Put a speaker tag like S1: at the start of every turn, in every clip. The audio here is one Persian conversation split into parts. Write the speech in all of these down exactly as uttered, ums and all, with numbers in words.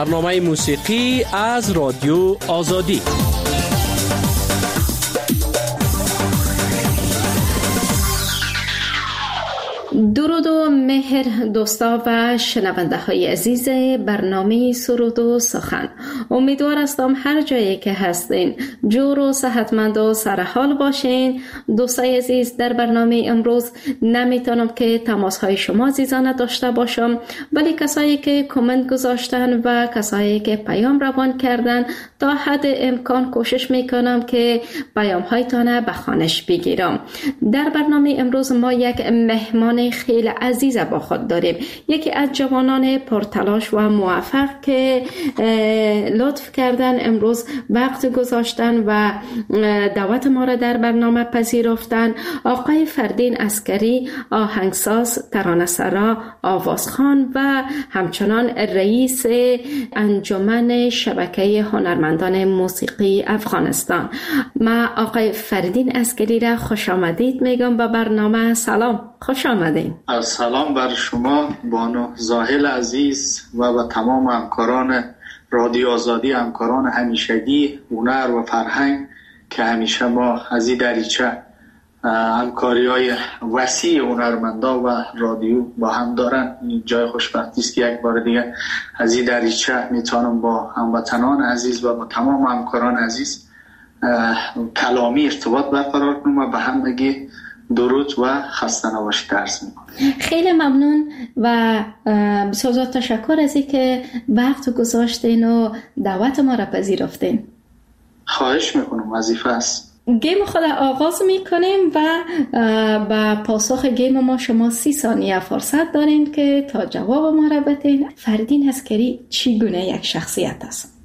S1: برنامه موسیقی از رادیو آزادی.
S2: درود و مهر دوستا و شنونده های عزیز برنامه سرود و سخن. امیدوار هستم هر جایی که هستین جور و صحتمند و سرحال باشین. دوستای عزیز، در برنامه امروز نمیتونم که تماس های شما عزیزانه داشته باشم، ولی کسایی که کامنت گذاشتن و کسایی که پیام روان کردن تا حد امکان کوشش میکنم که پیام هایتان به خوانش بگیرم. در برنامه امروز ما یک مهمان خیلی عزیز با خود داریم، یکی از جوانان پرتلاش و موفق که لطف کردن امروز وقت گذاشتن و دعوت ما را در برنامه پذیرفتن. آقای فردین عسکری، آهنگساز، ترانه‌سرا، آوازخوان و همچنان رئیس انجمن شبکه هنرمندان موسیقی افغانستان. ما آقای فردین عسکری را خوش آمدید میگم به برنامه. سلام، خوش آمدید.
S3: سلام بر شما بانو زاهل عزیز و به تمام همکاران رادیو آزادی، همکاران همیشگی هنر و فرهنگ که همیشه ما از این دریچه همکاری های وسیع هنرمندا و رادیو با هم دارن. این جای خوشبختی است که یک بار دیگه از این دریچه میتونم با هموطنان عزیز و با تمام همکاران عزیز کلامی ارتباط برقرار کنم و به همگی درود و خسته نباشید عرض میکنم.
S2: خیلی ممنون و بسیار تشکر از اینکه وقت گذاشتین و دعوت ما را پذیرفتین.
S3: خواهش میکنم، وظیفه است.
S2: گیم خود آغاز میکنیم و با پاسخ گیم ما شما سی ثانیه فرصت دارین که تا جواب ما را بدین. فردین عسکری چی گونه یک شخصیت است؟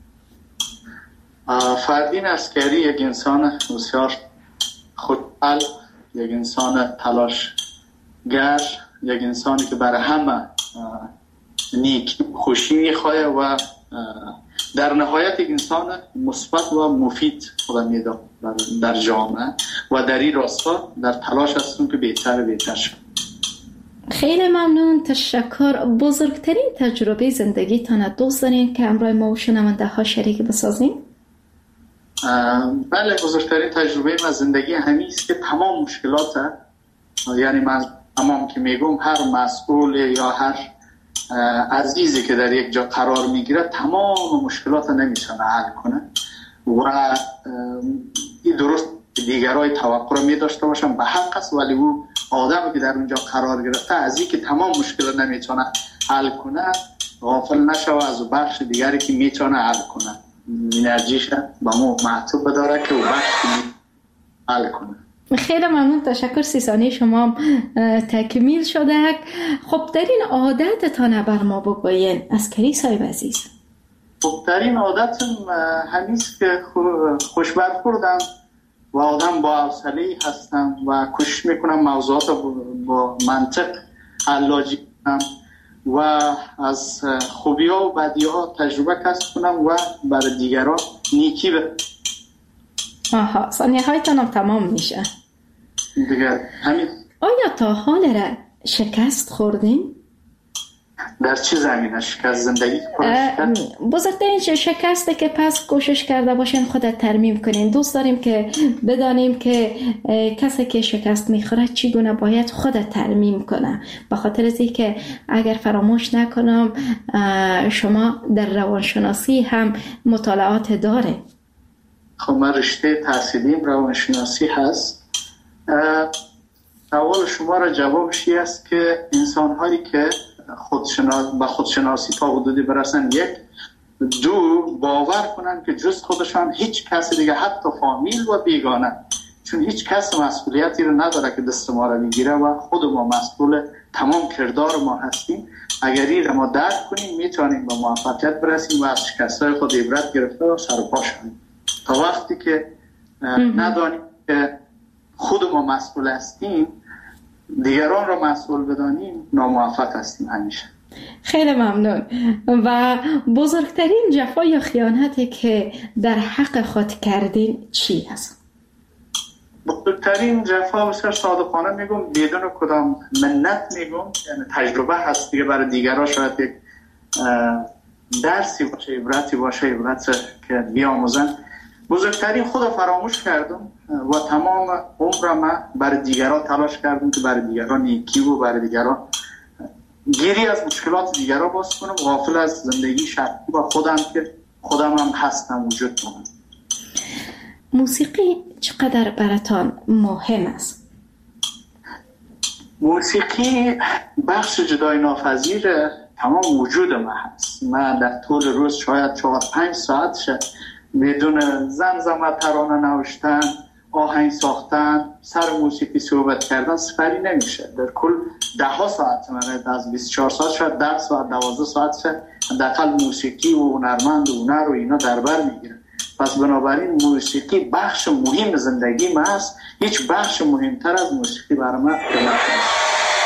S3: فردین عسکری یک انسان بسیار خودپل، یک انسان تلاشگر، یک انسانی که برای همه نیکی خوشی میخواه و در نهایت یک انسان مثبت و مفید خود میده در جامعه و در این راستا در تلاش هستم که بهتر و بهتر شد.
S2: خیلی ممنون، تشکر. بزرگترین تجربه زندگی تانه دوست دارین که همراه ما و شنونده ها شریک بسازین؟
S3: بله، بزرگترین تجربه من زندگی همین است که تمام مشکلات، یعنی من تمام که میگم هر مسئول یا هر عزیزی که در یک جا قرار میگیره تمام مشکلات نمیتونه حل کنه و این درست دیگرای توقع رو میداشته باشم به حق است، ولی او آدمی که در اونجا قرار گرفته از این که تمام مشکلات نمیتونه حل کنه غافل نشه و از بخش دیگری که میتونه حل کنه انرژیش با مو معطوب بداره که او بخش حل کنه.
S2: خیلی ممنون، تشکر. سی ثانیه شما تکمیل شده. خب در این عادتتان بر ما بگوین عسکری صاحب عزیز.
S3: خب در این عادتم همیست که خوش برخوردم و آدم با حوصله هستم و کوشش میکنم موضوعات با منطق علاجی کنم و از خوبی ها و بدی ها تجربه کسب کنم و برای دیگران نیکی به
S2: آها، ثانیه هایتانم تمام میشه
S3: دیگر همین.
S2: آیا تا حال را شکست خوردین؟
S3: در چه زمینه شکست؟ زندگی
S2: بزرگترین شکسته که پس کوشش کرده باشین خودت ترمیم کنین. دوست داریم که بدانیم که کسی که شکست میخوره چگونه باید خودت ترمیم کنه، به خاطر از اینکه اگر فراموش نکنم شما در روانشناسی هم مطالعات داره.
S3: خب من رشته تحصیلیم روانشناسی هست. سوال شما را جوابش این است که انسان هایی که خودشناس با خودشناسی تا حدودی برسن، یک دو باور کنن که جز خودشان هیچ کس دیگه حتی فامیل و بیگانه، چون هیچ کس مسئولیتی رو نداره که دست ما رو بگیره و خود ما مسئول تمام کردار ما هستیم. اگر این رو ما درک کنیم میتونیم به موفقیت برسیم و از شکست‌های خود عبرت گرفته و سر و پا شویم. تا وقتی که ندانیم که خود ما مسئول هستیم، دیگران را مسئول بدانیم، ناموفق هستیم همیشه.
S2: خیلی ممنون. و بزرگترین جفا یا خیانتی که در حق خود کردین چی است؟
S3: بزرگترین جفا بسیار صادقانه میگم، بدون کدام منت میگم، یعنی تجربه هست دیگه برای دیگران شاید یک درسی باشه، عبرتی باشه، عبرت که بیاموزن. بزرگترین خود فراموش کردم و تمام عمرم برای دیگران تلاش کردم که برای دیگران نیکی و برای دیگران گیری از مشکلات دیگران باز کنم، غافل از زندگی شخصی و خودم که خودم هم هستم وجود کنم.
S2: موسیقی چقدر براتان مهم است؟
S3: موسیقی بخش جدای ناپذیر تمام وجود من هست. من در طول روز شاید چهار پنج ساعت شد بدون زمزمه ترانه نوشتن، آهنگ ساختن، سر موسیقی صحبت کردن سفری نمیشه. در کل ده ها ساعت من از بیست و چهار ساعت شاید ده ساعت دوازده ساعت شد داخل موسیقی و هنرمند و هنر و اینا در بر میگیره. پس بنابراین موسیقی بخش مهم زندگی من است. هیچ بخش مهمتر از موسیقی برای من نیست.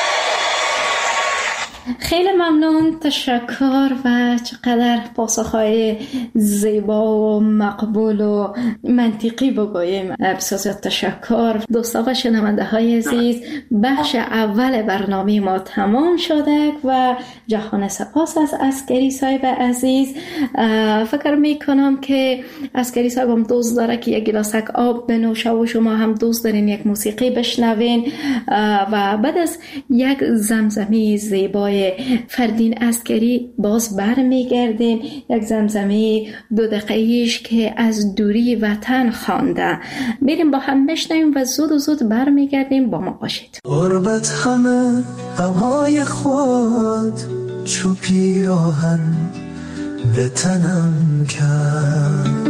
S2: خیلی ممنون، تشکر و چقدر پاسخهای زیبا و مقبول و منطقی بگوییم. بسیار تشکر. دوستان و شنونده های عزیز، بخش اول برنامه ما تمام شده و جهان سپاس از عسکری صاحب عزیز. فکر میکنم که عسکری صاحب هم دوست داره که یک گلاسک آب بنوشه و شما هم دوست دارین یک موسیقی بشنوین و بعد از یک زمزمه زیبای فردین عسکری باز بر میگردیم. یک زمزمه دو دقیقه‌ایش که از دوری وطن خوانده. بریم با هم بشنویم و زود و زود بر میگردیم. با ما باشید.
S4: غربت همه غمهای خود چو پیراهن به تنم کرد،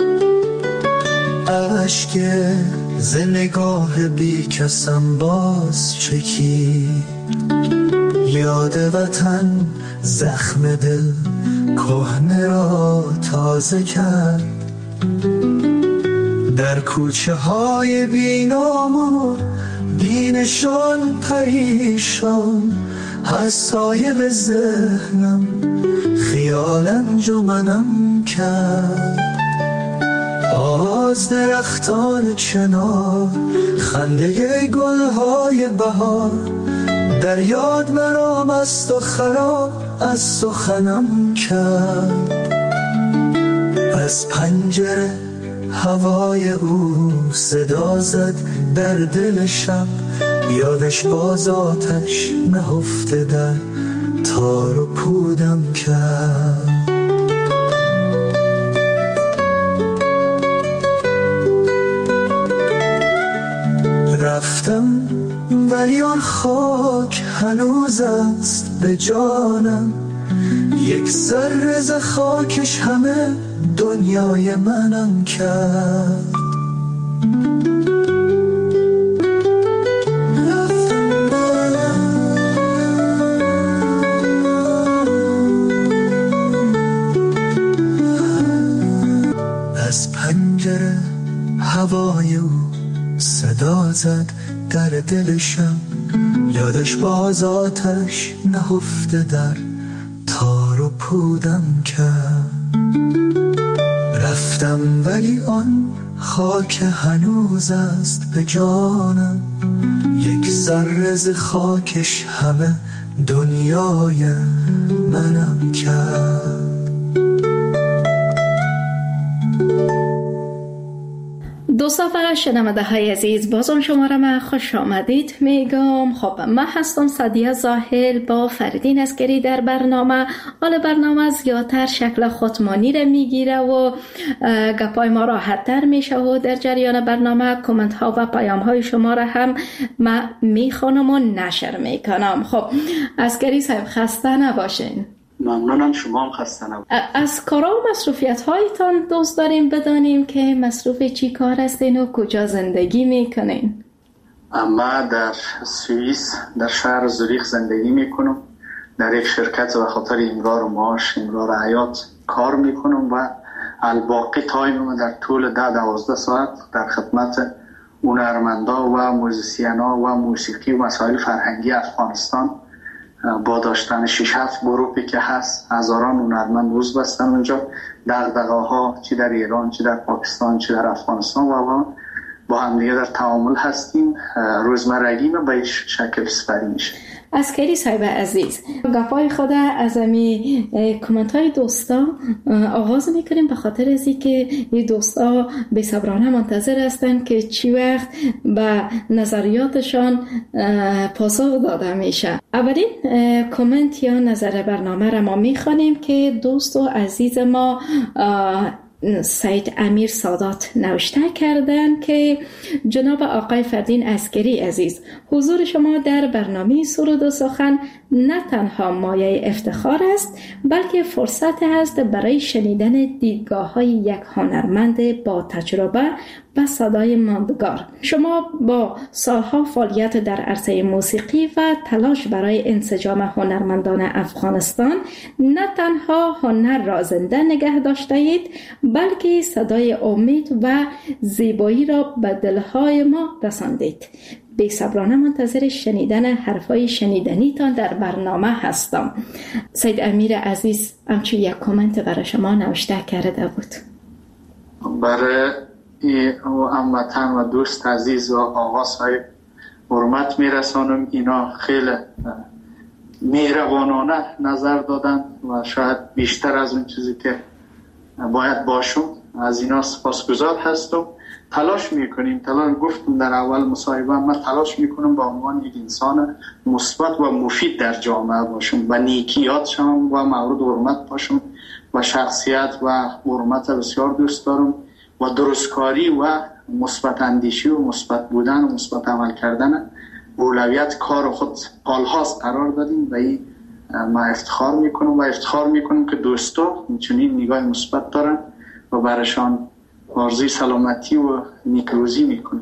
S4: اشک ز نگاه بی کسم باز چکید، یاد وطن زخم دل کهنه را تازه کرد. در کوچه های بی نام و بی نشان پریشان، از سایه به ذهنم خیال انجمنم کرد. آواز درختان چنار، خنده گلهای بهار، در یاد مرا مست و خراب از سخنم کرد. از پنجره هوای او صدا زد در دل شب، یادش باز آتش نهفته در تار و پودم کرد. رفتم ولی آن خاک هنوز است به جانم، یک ذره ز خاکش همه دنیای منم کرد. از پنجره هوای او صدا زد در دلشم، یادش باز آتش نهفته در تار و پودم کرد. رفتم ولی آن خاک هنوز است به جانم، یک ذره ز خاکش همه دنیای منم کرد.
S2: دوستان و شنونده های عزیز، بازم شما را من خوش آمدید میگم. خب من هستم سعدیه زاهل با فردین عسکری در برنامه. حال برنامه زیادتر شکل خودمانی را میگیره و گپای ما راحت تر میشه و در جریان برنامه کامنت ها و پیام های شما را هم من میخوانم و نشر میکنم. خب عسکری صاحب خسته نباشین.
S3: ممنونم، شما هم خسته نباشید.
S2: از کارا و مصروفیت هایتان دوست داریم بدانیم که مصروف چی کار هستین و کجا زندگی میکنین؟
S3: اما در سوئیس در شهر زوریخ زندگی میکنم. در یک شرکت و خاطر امرار و معاش امرار حیات کار میکنم و الباقی تایم در طول ده دوازده ساعت در خدمت هنرمندا و موزیسینا و موسیقی و مسائل فرهنگی افغانستان با داشتن شش هفت گروپی که هست، هزاران هنرمند روز بستن اونجا. دغدغه‌ها چی در ایران، چی در پاکستان، چی در افغانستان و با هم دیگه در تعامل هستیم. روزمرگی ما به این شکل سپری میشه.
S2: عسکری صاحب عزیز، گپای خود از امی کامنت های دوستا آغاز میکنیم، به خاطر از این که این دوستا بی‌صبرانه منتظر هستند که چی وقت به نظریاتشان پاسخ داده میشه. اولین کامنت یا نظر برنامه را ما میخوانیم که دوست و عزیز ما سید امیر سادات نوشته کردن که جناب آقای فردین عسکری عزیز، حضور شما در برنامه سرود و سخن نه تنها مایه افتخار است، بلکه فرصت است برای شنیدن دیدگاه های یک هنرمند با تجربه و صدای ماندگار. شما با سالها فعالیت در عرصه موسیقی و تلاش برای انسجام هنرمندان افغانستان نه تنها هنر را زنده نگه داشته اید، بلکه صدای امید و زیبایی را به دلهای ما رساندید. بی‌صبرانه منتظر شنیدن حرفای شنیدنیتان در برنامه هستم. سید امیر عزیز همچون یک کامنت برای شما نوشته کرده بود.
S3: برای هموطن و دوست عزیز و آقا صاحب حرمت میرسانم. اینا خیلی مهربانانه نظر دادن و شاید بیشتر از اون چیزی که باید باشم از اینا سپاسگزار هستم. تلاش میکنیم، تلاش گفتم در اول مصاحبه، من تلاش میکنم به عنوان یک انسان مثبت و مفید در جامعه باشم و نیکیات شم و مورد حرمت باشم و شخصیت و حرمت بسیار دوست دارم و درستکاری و مثبت اندیشی و مثبت بودن و مثبت عمل کردن اولویت کار خود حالهاست قرار دادیم و این ما افتخار میکنم و افتخار میکنم که دوستا چنین نگاه مثبت دارن و برشان آرزوی سلامتی و نیکروزی میکنم.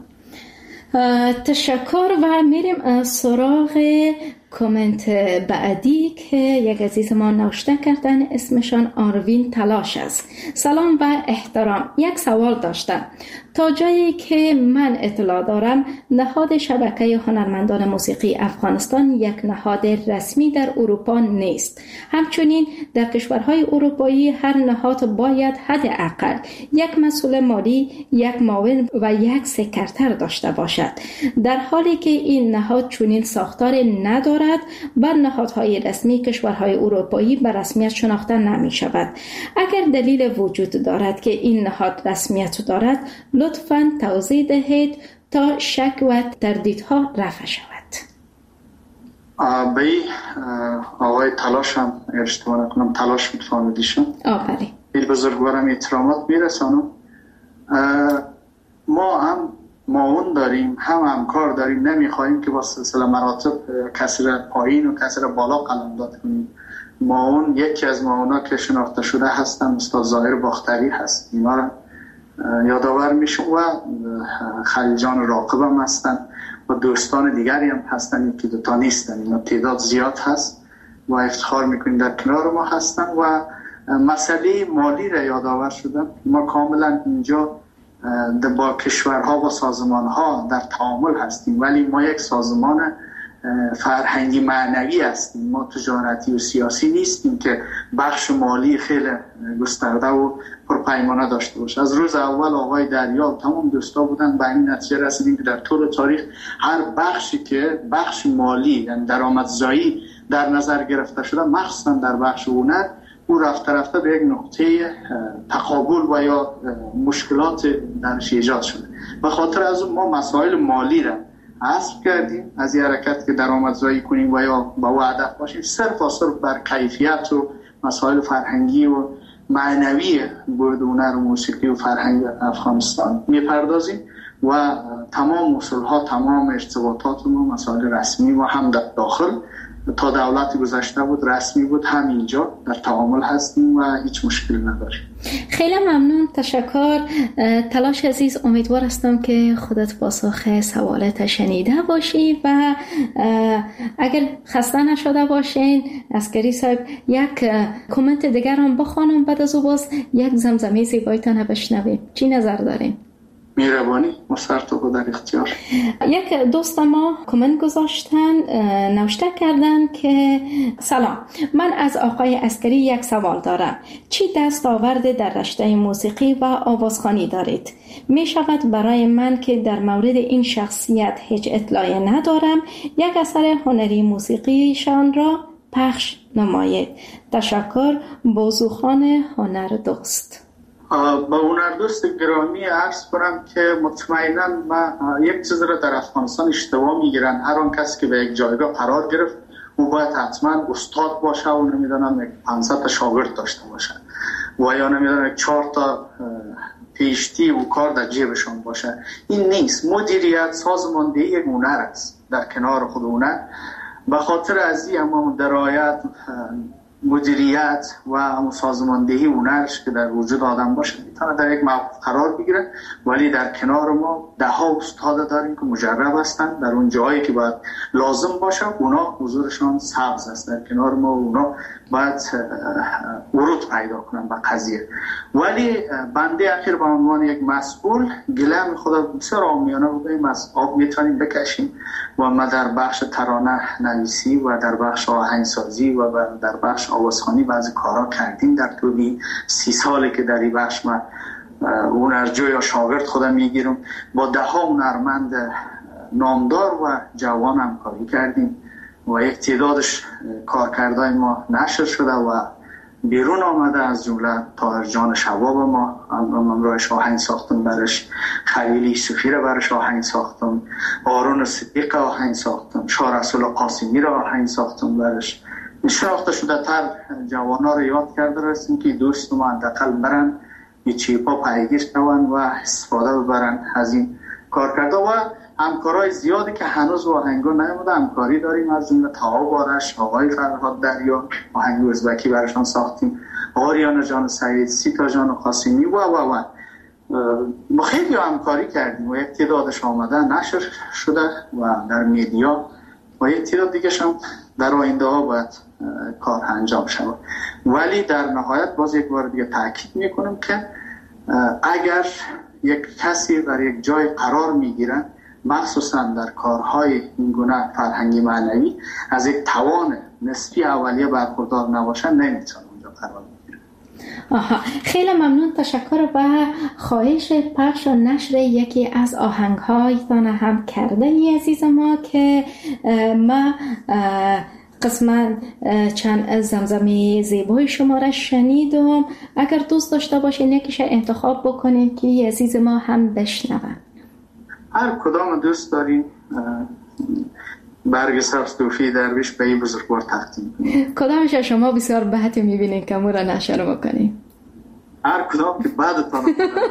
S2: تشکر و میریم سراغ کامنت بعدی که یک عزیز ما نوشته کردن، اسمشان آروین تلاش است. سلام و احترام، یک سوال داشتم. تا جایی که من اطلاع دارم نهاد شبکه هنرمندان موسیقی افغانستان یک نهاد رسمی در اروپا نیست. همچنین در کشورهای اروپایی هر نهاد باید حداقل یک مسئول مالی، یک معاون و یک سکرتر داشته باشد، در حالی که این نهاد چنین ساختار ندارد و نهادهای رسمی کشورهای اروپایی به رسمیت شناخته نمی شود. اگر دلیل وجود دارد که این نهاد رسمیت دارد، لطفاً توضیح دهید تا شک و تردیدها رفع شود.
S3: به آقای تلاش هم اشتباه نکنم تلاش متفاندیشم
S2: آفرین
S3: این بزرگوارم احترامات میرسانم. ما هم معاون داریم، هم همکار داریم، نمیخواهیم که با سلسله مراتب کسی را پایین و کسی را بالا قلمداد کنیم. معاون یکی از معاونا که شناخته شده هستن استاد ظاهر باختری هست، اینا را یادآور میشم و خلیجان راقب هم هستن و دوستان دیگری هم هستن که دوتا نیستن، اینا تعداد زیاد هست و افتخار میکنیم در کنار ما هستن. و مسئله مالی را یادآور شدن، ما کاملا اینجا با کشورها و سازمانها در تعامل هستیم، ولی ما یک سازمان فرهنگی معنوی هستیم، ما تجارتی و سیاسی نیستیم که بخش مالی خیلی گسترده و پرپیمانه داشته باشه. از روز اول آقای دریال تمام دوستا بودن به این نتیجه رسیدیم که در طول تاریخ هر بخشی که بخش مالی یعنی درآمدزایی در نظر گرفته شده، مخصوصا در بخش هنر، او رفته رفته به یک نقطه تقابل و یا مشکلات درش ایجاد شده. به خاطر از اون ما مسائل مالی را حذف کردیم از این حرکت که درآمدزایی کنیم و یا با او هدف باشیم، صرف و صرف بر کیفیت و مسائل فرهنگی و معنوی بود هنر و موسیقی و فرهنگ افغانستان میپردازیم و تمام اصولها، تمام ارتباطات ما مسائل رسمی و هم در داخل تا دولت گذشته بود رسمی بود، هم اینجا در تعامل هستیم و هیچ مشکلی نداریم.
S2: خیلی ممنون، تشکر. تلاش عزیز، امیدوار هستم که خودت پاسخ سوالات شنیده باشی و اگر خسته نشده باشین عسکری صاحب یک کامنت دیگر هم بخوانم، بعد از او باز یک زمزمه زیبایتان بشنویم. چی نظر دارین؟
S3: مهربانی مسرتو در اختیار.
S2: یک دوست ما کامنت گذاشتن، نوشته کردن که سلام، من از آقای عسکری یک سوال دارم. چی دستاورد در رشته موسیقی و آوازخوانی دارید؟ می شود برای من که در مورد این شخصیت هیچ اطلاعی ندارم یک اثر هنری موسیقیشان را پخش نمایید؟ تشکر. بازوخان هنر دوست.
S3: با هنر دوست گرامی عرض کنم که مطمئنا من یک چیز را در افغانستان اشتباه میگیرن. هر آن کسی که به یک جایگاه قرار گرفت او باید حتما استاد باشه و نمیدونم یک پانصد تا شاگرد داشته باشه و یا نمیدونم یک چهار تا پیشتی و کار در جیبشون باشه. این نیست. مدیریت سازماندهی یک هنر است در کنار خود هنر. به خاطر از این اما درایت مدیریت و سازماندهی هنرش که در وجود آدم باشه میتونه در یک موقع قرار بگیره، ولی در کنار ما ده ها استاد داریم که مجرب هستن در اون جایی که باید لازم باشه اونا حضورشان سبز است در کنار ما، اونا باید ورود پیدا کنن به قضیه. ولی بنده اخیر به عنوان یک مسئول گلم خدا بسیار عامیانه بودیم از آب میتونیم بکشیم و ما در بخش ترانه نویسی و در بخش آهنگسازی و در بخش آوازخوانی بعضی کارا کردیم در طول سی سالی که در این بخش من هنرجو یا شاگرد خودم میگیرم. با ده ها هنرمند نامدار و جوان همکاری کردیم و یک تعدادش کارکردهای ما نشر شده و بیرون آمده، از جمله طاهر جان شواب ما امروز آهنگ ساختم برش، خلیلی صوفی را برش آهنگ ساختم، آرون صدیق آهنگ ساختم، شاه رسول قاسمی را آهنگ ساختم برش. شناخته شده تر جوانا رو یاد کرده رسیم که دوست ما اندقل برن یه چیپا پیگیر شون و استفاده ببرن از این کار کرده و همکارای زیادی که هنوز آهنگو نیامده همکاری داریم، از جمله تاها بارش، آقای فرهاد دریا آهنگ ازبکی برشان ساختیم، آریانا جان سعید، سیتا جان قاسمی و و و با خیلی همکاری کردیم و یک تعدادش آمده نشر شده و در میدیا و یک تعداد دیگه هم در آینده ها باید کار انجام شود. ولی در نهایت باز یک بار دیگه تاکید میکنم که اگر یک کسی در یک جای قرار میگیرن مخصوصا در کارهای این گونه فرهنگی معنوی از یک توان نسبی اولیه برخوردار نباشن نمیتونه اونجا قرار بگیره.
S2: آها، خیلی ممنون. تشکر و خواهش پخش و نشر یکی از آهنگ‌هایتان هم کرده ای عزیز ما که ما قسمت چند زمزمه زیبای شما را شنیدم. اگر دوست داشته باشین یکیش انتخاب بکنین که عزیز ما هم بشنون.
S3: هر کدام دوست دارین برگ سبز توفی درویش به این بزرگوار تقدیم کنیم.
S2: کدامش شما بسیار بحثی میبینین که مورا نشر بکنیم؟
S3: هر کدام که بعدتان.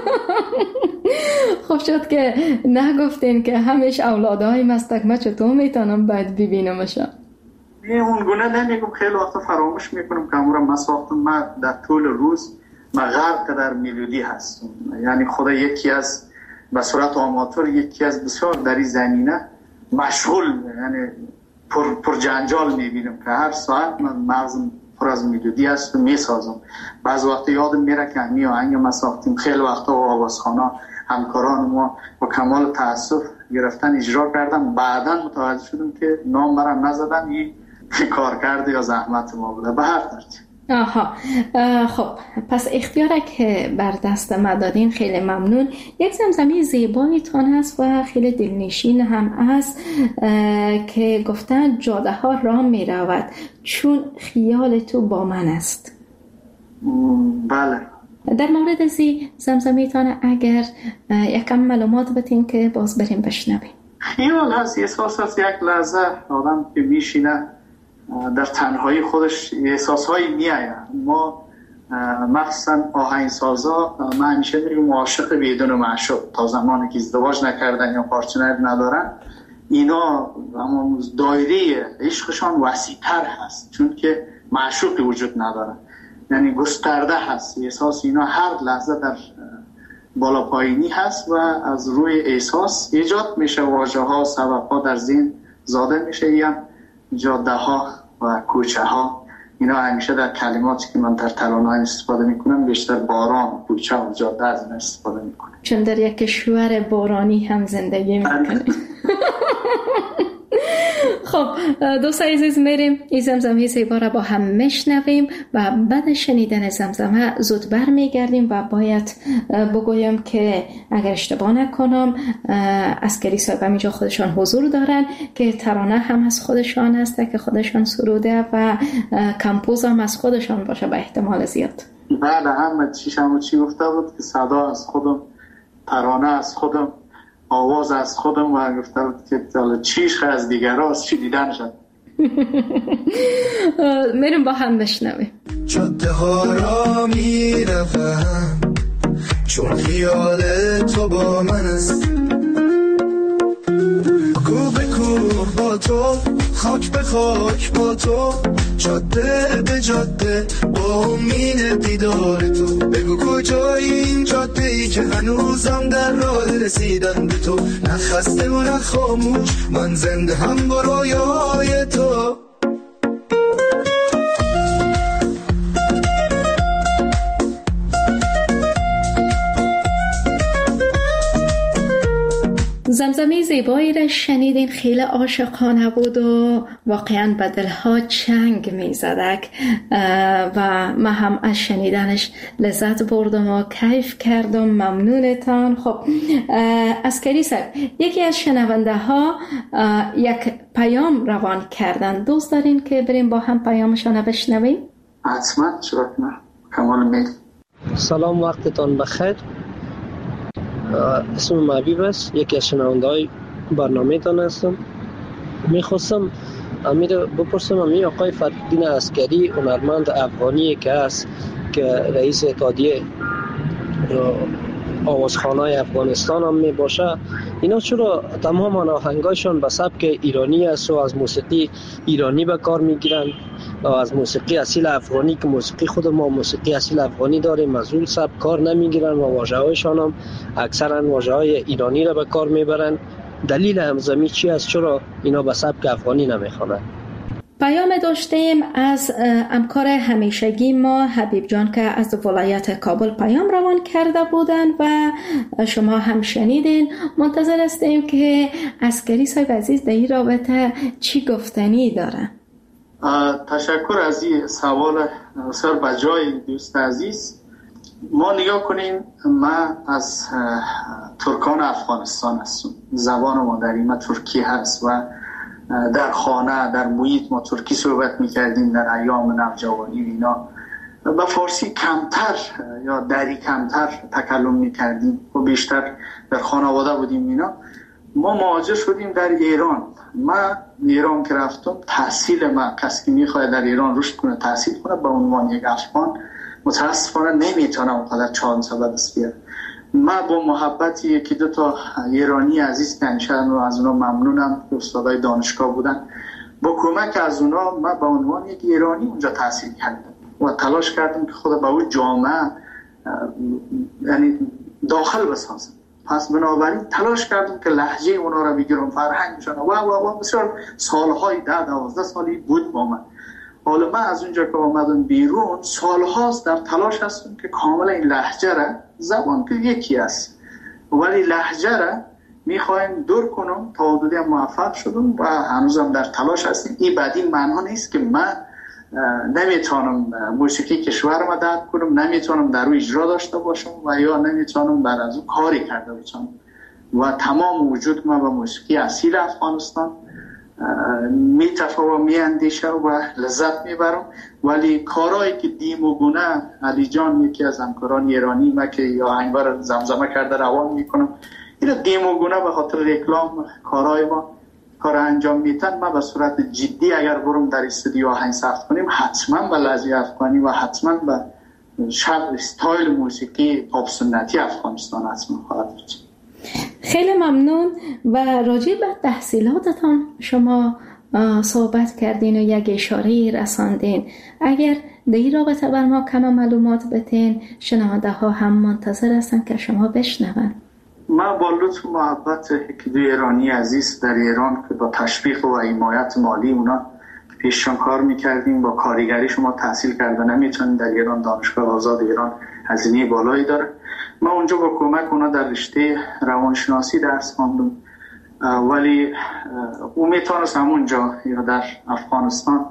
S2: خوب شد که نگفتین که همیش اولادهای مستک ما چطور میتونم باید ببینمشم.
S3: نه اون گونه نمیگم، خیلی وقتا فراموش میکنم که امورا ما ساختم. من در طول روز ما غرق در میلودی هستم، یعنی خدا یکی از به صورت آماتور یکی از بسیار در این زمینه مشغول، یعنی پر, پر جنجال میبینم که هر ساعت من مغزم پر از میلودی هست و میسازم. بعض وقت یادم میره که همی آهنگ ما ساختیم، خیلی وقتا آوازخوانا همکاران ما با کمال تأسف گرفتن اجرا کردم، بعدا متوجه شدم که نام برم نزدن، این کار کرده یا زحمت ما بوده. به هر ترتیب
S2: آها خب پس اختیاره که بر دست ما دادین خیلی ممنون. یک زمزمه زیبایتان هست و خیلی دلنشین هم است که گفتن جاده ها راه می رود چون خیال تو با من است.
S3: بله،
S2: در مورد از زمزمه تان اگر یکم معلومات بدین که باز بریم بشنویم.
S3: خیال هست، احساس هست، یک لحظه آدم که میشینه در تنهایی خودش احساسهایی میآید. ما مخصوصا آهنگسازا، من همیشه میگم عاشق بدون معشوق، تا زمانی که ازدواج نکردن یا پارتنر ندارن اینا اما دایره عشقشان وسیع‌تر هست چون که معشوقی وجود نداره، یعنی گسترده هست. احساس اینا هر لحظه در بالا پایینی هست و از روی احساس ایجاد میشه، واژه ها سبب ها در ذهن زاده میشه، یا جاده ها و کوچه ها اینا همیشه در کلماتی که من در ترانه‌ها استفاده میکنم بیشتر باران، کوچه و جاده از این استفاده میکنم،
S2: چون در یک کشور بارانی هم زندگی میکنیم. خب دوستان عزیز، میریم این زمزمه زیبا را با هم میشنویم و بعد شنیدن زمزمه زود بر میگردیم و باید بگویم که اگر اشتباه نکنم عسکری صاحب اینجا خودشان حضور دارن که ترانه هم از خودشان هست که خودشان سروده و کمپوز هم از خودشان باشه به احتمال زیاد.
S3: بله، هم چیشم و چی گفته بود که صدا از خودم، ترانه از خودم، آواز از خودم و گفته بود که چیش از دیگر هاست چی دیدن شد.
S2: میریم با هم بشنویم.
S4: جاده ها را میروم چون خیال تو با من است، کو به کوه با تو، خاک به خاک با تو، جاده به جاده با امید دیدار تو. بگو کجایی این جاده ای که هنوزم در راه رسیدن به تو، نه خسته و نه خاموش، من زنده هم با رویای تو.
S2: زمزمه زیبایی را شنیدین، خیلی عاشقانه بود و واقعا به دلها چنگ می زدک و من هم از شنیدنش لذت بردم و کیف کردم. ممنونتان. خب عسکری صاحب، یکی از شنونده ها یک پیام روان کردن، دوست دارین که بریم با هم پیامشان بشنویم؟
S3: حتما، چرا نه، کمال میل.
S5: سلام، وقتتان بخیر. اسم محبیب است، یکی از شنونده های برنامه تان هستم. میخواستم امیر بپرسم، امیر آقای فردین عسکری هنرمند افغانی که است که رئیس اتحادیه آوازخوان‌های افغانستان هم می باشه، اینا چرا تمام آهنگایشان به سبک ایرانی است و از موسیقی ایرانی به کار میگیرن و از موسیقی اصیل افغانی که موسیقی خود ما موسیقی اصیل افغانی داریم از اون سبک کار نمیگیرن و واژه‌هایشان هم اکثرا واژه‌های ایرانی را به کار میبرن؟ دلیل همزمی چی است؟ چرا اینا به سبک افغانی نمیخوانند؟
S2: پیام داشتیم از همکار همیشگی ما حبیب جان که از ولایت کابل پیام روان کرده بودن و شما هم شنیدین. منتظر هستیم که عسکری صاحب عزیز در این رابطه چی گفتنی دارن.
S3: تشکر از این سوال سر بجای دوست عزیز. ما نگاه کنیم، من از ترکان افغانستان هستم، زبان مادری ما ترکی هست و در خانه در محیط ما ترکی صحبت میکردیم در ایام نوجوانی اینا، و فارسی کمتر یا دری کمتر تکلم میکردیم و بیشتر در خانواده بودیم اینا. ما مهاجر شدیم در ایران. من ایران که رفتم، تحصیل من، کسی که میخواد در ایران رشد کنه تحصیل کنه به عنوان یک افغان متاسفانه نمیتونم اونقدر چانس به دست بیارم. من با محبتی یکی دو تا ایرانی عزیز که همیشه از اونا ممنونم که استادای دانشگاه بودن، با کمک از اونا من به عنوان یک ایرانی اونجا تحصیل کردم و تلاش کردم که خود به اون جامعه یعنی داخل بسازم. پس بنابراین تلاش کردم که لهجه اونا را بگیرم، فرهنگشون و و و بسیار سالهای ده دوازده سالی بود با من. حالا من از اونجا که آمدم بیرون سالهاست در تلاش هستم که کاملا این لهجه را، زبان که یکی است ولی لهجه را میخوایم دور کنم. تا حدودی موفق شدم و هنوزم در تلاش هستیم. این بعد این معنی نیست که من نمیتونم موسیقی کشور ما درک کنم، نمیتونم در روی اجرا داشته باشم و یا نمیتونم بر از اون کاری کرده باشم و تمام وجود ما به موسیقی اصیل افغانستان میتفا و میاندیشه و لذت میبرم. ولی کارهایی که دیم و گونه، علی جان یکی از همکاران ایرانی ما که یا آهنگار زمزمه کرده روان میکنم، این دیم و گونه به خاطر رکلام کارهای ما کار انجام میتن. من به صورت جدی اگر برم در استودیو آهنگ ثبت کنیم حتما به لهجه افغانی و حتما به شب استایل موسیقی پاپ سنتی افغانستان حتما خواهد بود.
S2: خیلی ممنون. و راجع به تحصیلاتتان شما صحبت کردین و یک اشاره رساندین. اگر در این رابطه بر ما کم معلومات بتین، شنونده ها هم منتظر هستن که شما بشنون.
S3: من با لطف و محبت یکی دو ایرانی عزیز در ایران که با تشویق و حمایت مالی اونا پیششان کار میکردیم. با کارگری شما تحصیل کردن نمیتونید در ایران، دانشگاه آزاد ایران هزینه بالایی داره. ما اونجا با کمک اونا در رشته روانشناسی درس خواندم، ولی او میتونست همونجا یا در افغانستان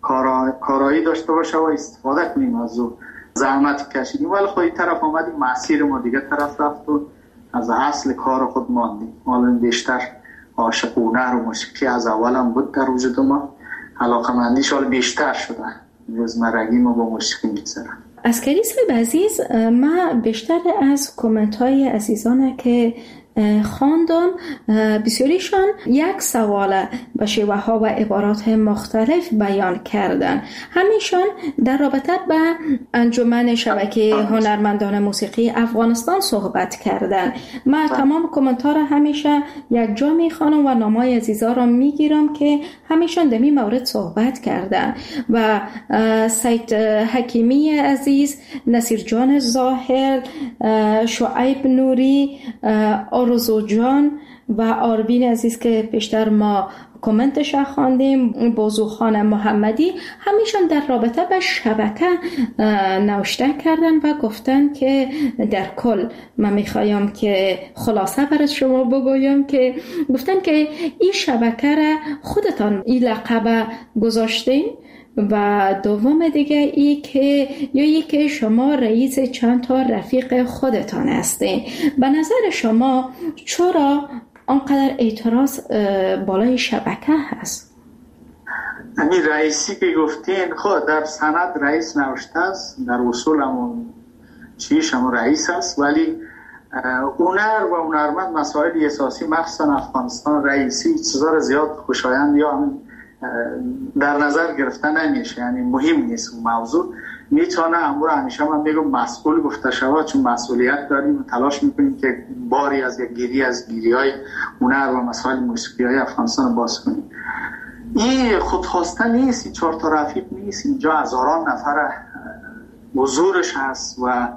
S3: کارایی داشته باشه و استفاده کنیم از او. زحمت کشیدیم ولی خود این طرف آمدیم، مسیر ما دیگه طرف رفت و از اصل کار خود ماندیم. حالا بیشتر عاشق هنر و موسیقی از اولم بود در وجود ما، علاقه‌مندیش حالا بیشتر شده، روزمرگی ما با موسیقی می‌گذرم.
S2: عسکری صاحب عزیز، ما بیشتر از کامنت های عزیزانه که خواندم بسیاریشان یک سوال به شیوه ها و عبارات مختلف بیان کردن. همیشان در رابطه به انجمن شبکه هنرمندان موسیقی افغانستان صحبت کردن. من تمام کامنت ها را همیشه یک جا میخوانم و نامای عزیزا را میگیرم که همیشان در این مورد صحبت کردن. و سید حکیمی عزیز، نصیر جان ظاهر، شعیب نوری، آرزو جان و آربین عزیز که پیشتر ما کامنتش خواندیم، بازوخان محمدی، همیشون در رابطه به شبکه نوشته کردن و گفتن که در کل من میخوایم که خلاصه برای شما بگویم که گفتن که این شبکه را خودتان این لقب گذاشتین و دوم دیگه ای که یا ای که شما رئیس چند تا رفیق خودتان هستین. به نظر شما چرا آنقدر اعتراض بالای شبکه هست؟
S3: همین رئیسی که گفتین، خود در سند رئیس نوشته است، در اصول همون چیش همون رئیس است، ولی هنر و هنرمند مسائل اساسی مخصوصا افغانستان رئیسی چیزا زیاد خوشایند یا هم در نظر گرفتن نمیشه، یعنی مهم نیست اون موضوع. میتونه امور همیشه من میگم مسئول گفته شود، چون مسئولیت داریم و تلاش میکنیم که باری از یک گیری از گیری‌های هنر و مسائل موسیقی‌های افغانستان باز کنیم. این خودخواسته نیست، این چهار تا رفیق نیست، اینجا هزاران نفر حضورش هست. و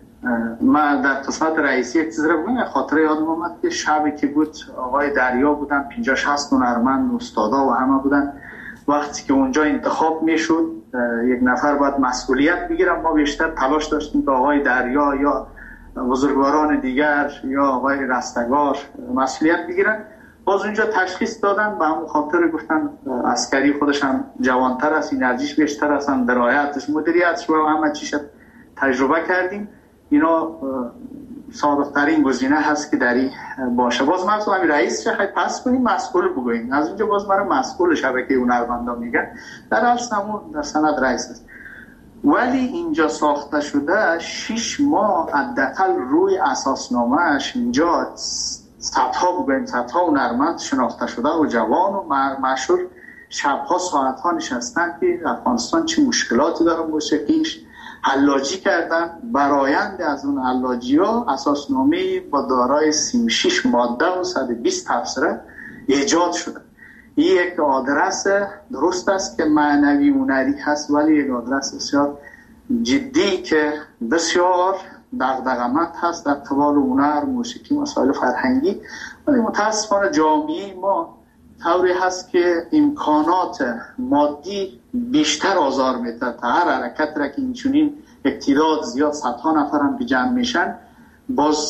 S3: من در قسمت رئیسی یک چیز رو بگم، خاطره یادم اومد که شبی که بود آقای دریا بودن، پنجاه شصت هنرمند استادا و همه بودن. وقتی که اونجا انتخاب میشد یک نفر باید مسئولیت بگیرم، ما بیشتر تلاش داشتیم که آقای دریا یا بزرگواران دیگر یا آقای رستگار مسئولیت بگیرن. باز اونجا تشخیص دادن، به همون خاطر گفتن عسکری خودش هم جوانتر است، انرژیش بیشتر است، هم درایتش مدیریتش و همه چیش تجربه کردیم. اینا صادق‌ترین گزینه هست که داری باشه. باز ما از همین رئیس چه خیلی پس کنیم، مسئول بگوییم. از اونجا باز مرا مسئول شبکه هنرمندان میگن، در اصل همون در سند رئیس است. ولی اینجا ساخته شده شش ماه حداقل روی اساسنامه‌اش اینجا صدها بگوییم صدها هنرمند شناخته شده و جوان و مشهور شبها ساعتها نشستن که افغانستان چه مشکلاتی داره موسیقیش، حلاجی کردن. برآیند از اون حلاجی ها اساسنامه با دارای سی و شش ماده و صد و بیست تفسیره ایجاد شده. این یک آدرس درست است که معنوی هنری هست، ولی یک آدرس بسیار جدی که بسیار دغدغه‌مند هست در قبال هنر، موسیقی، مسائل فرهنگی. ولی متاسفانه جامعه ما طوری هست که امکانات مادی بیشتر آزار میده. تا هر حرکت را که اینچنین اقتدار زیاد صدها نفر هم جمع میشن، باز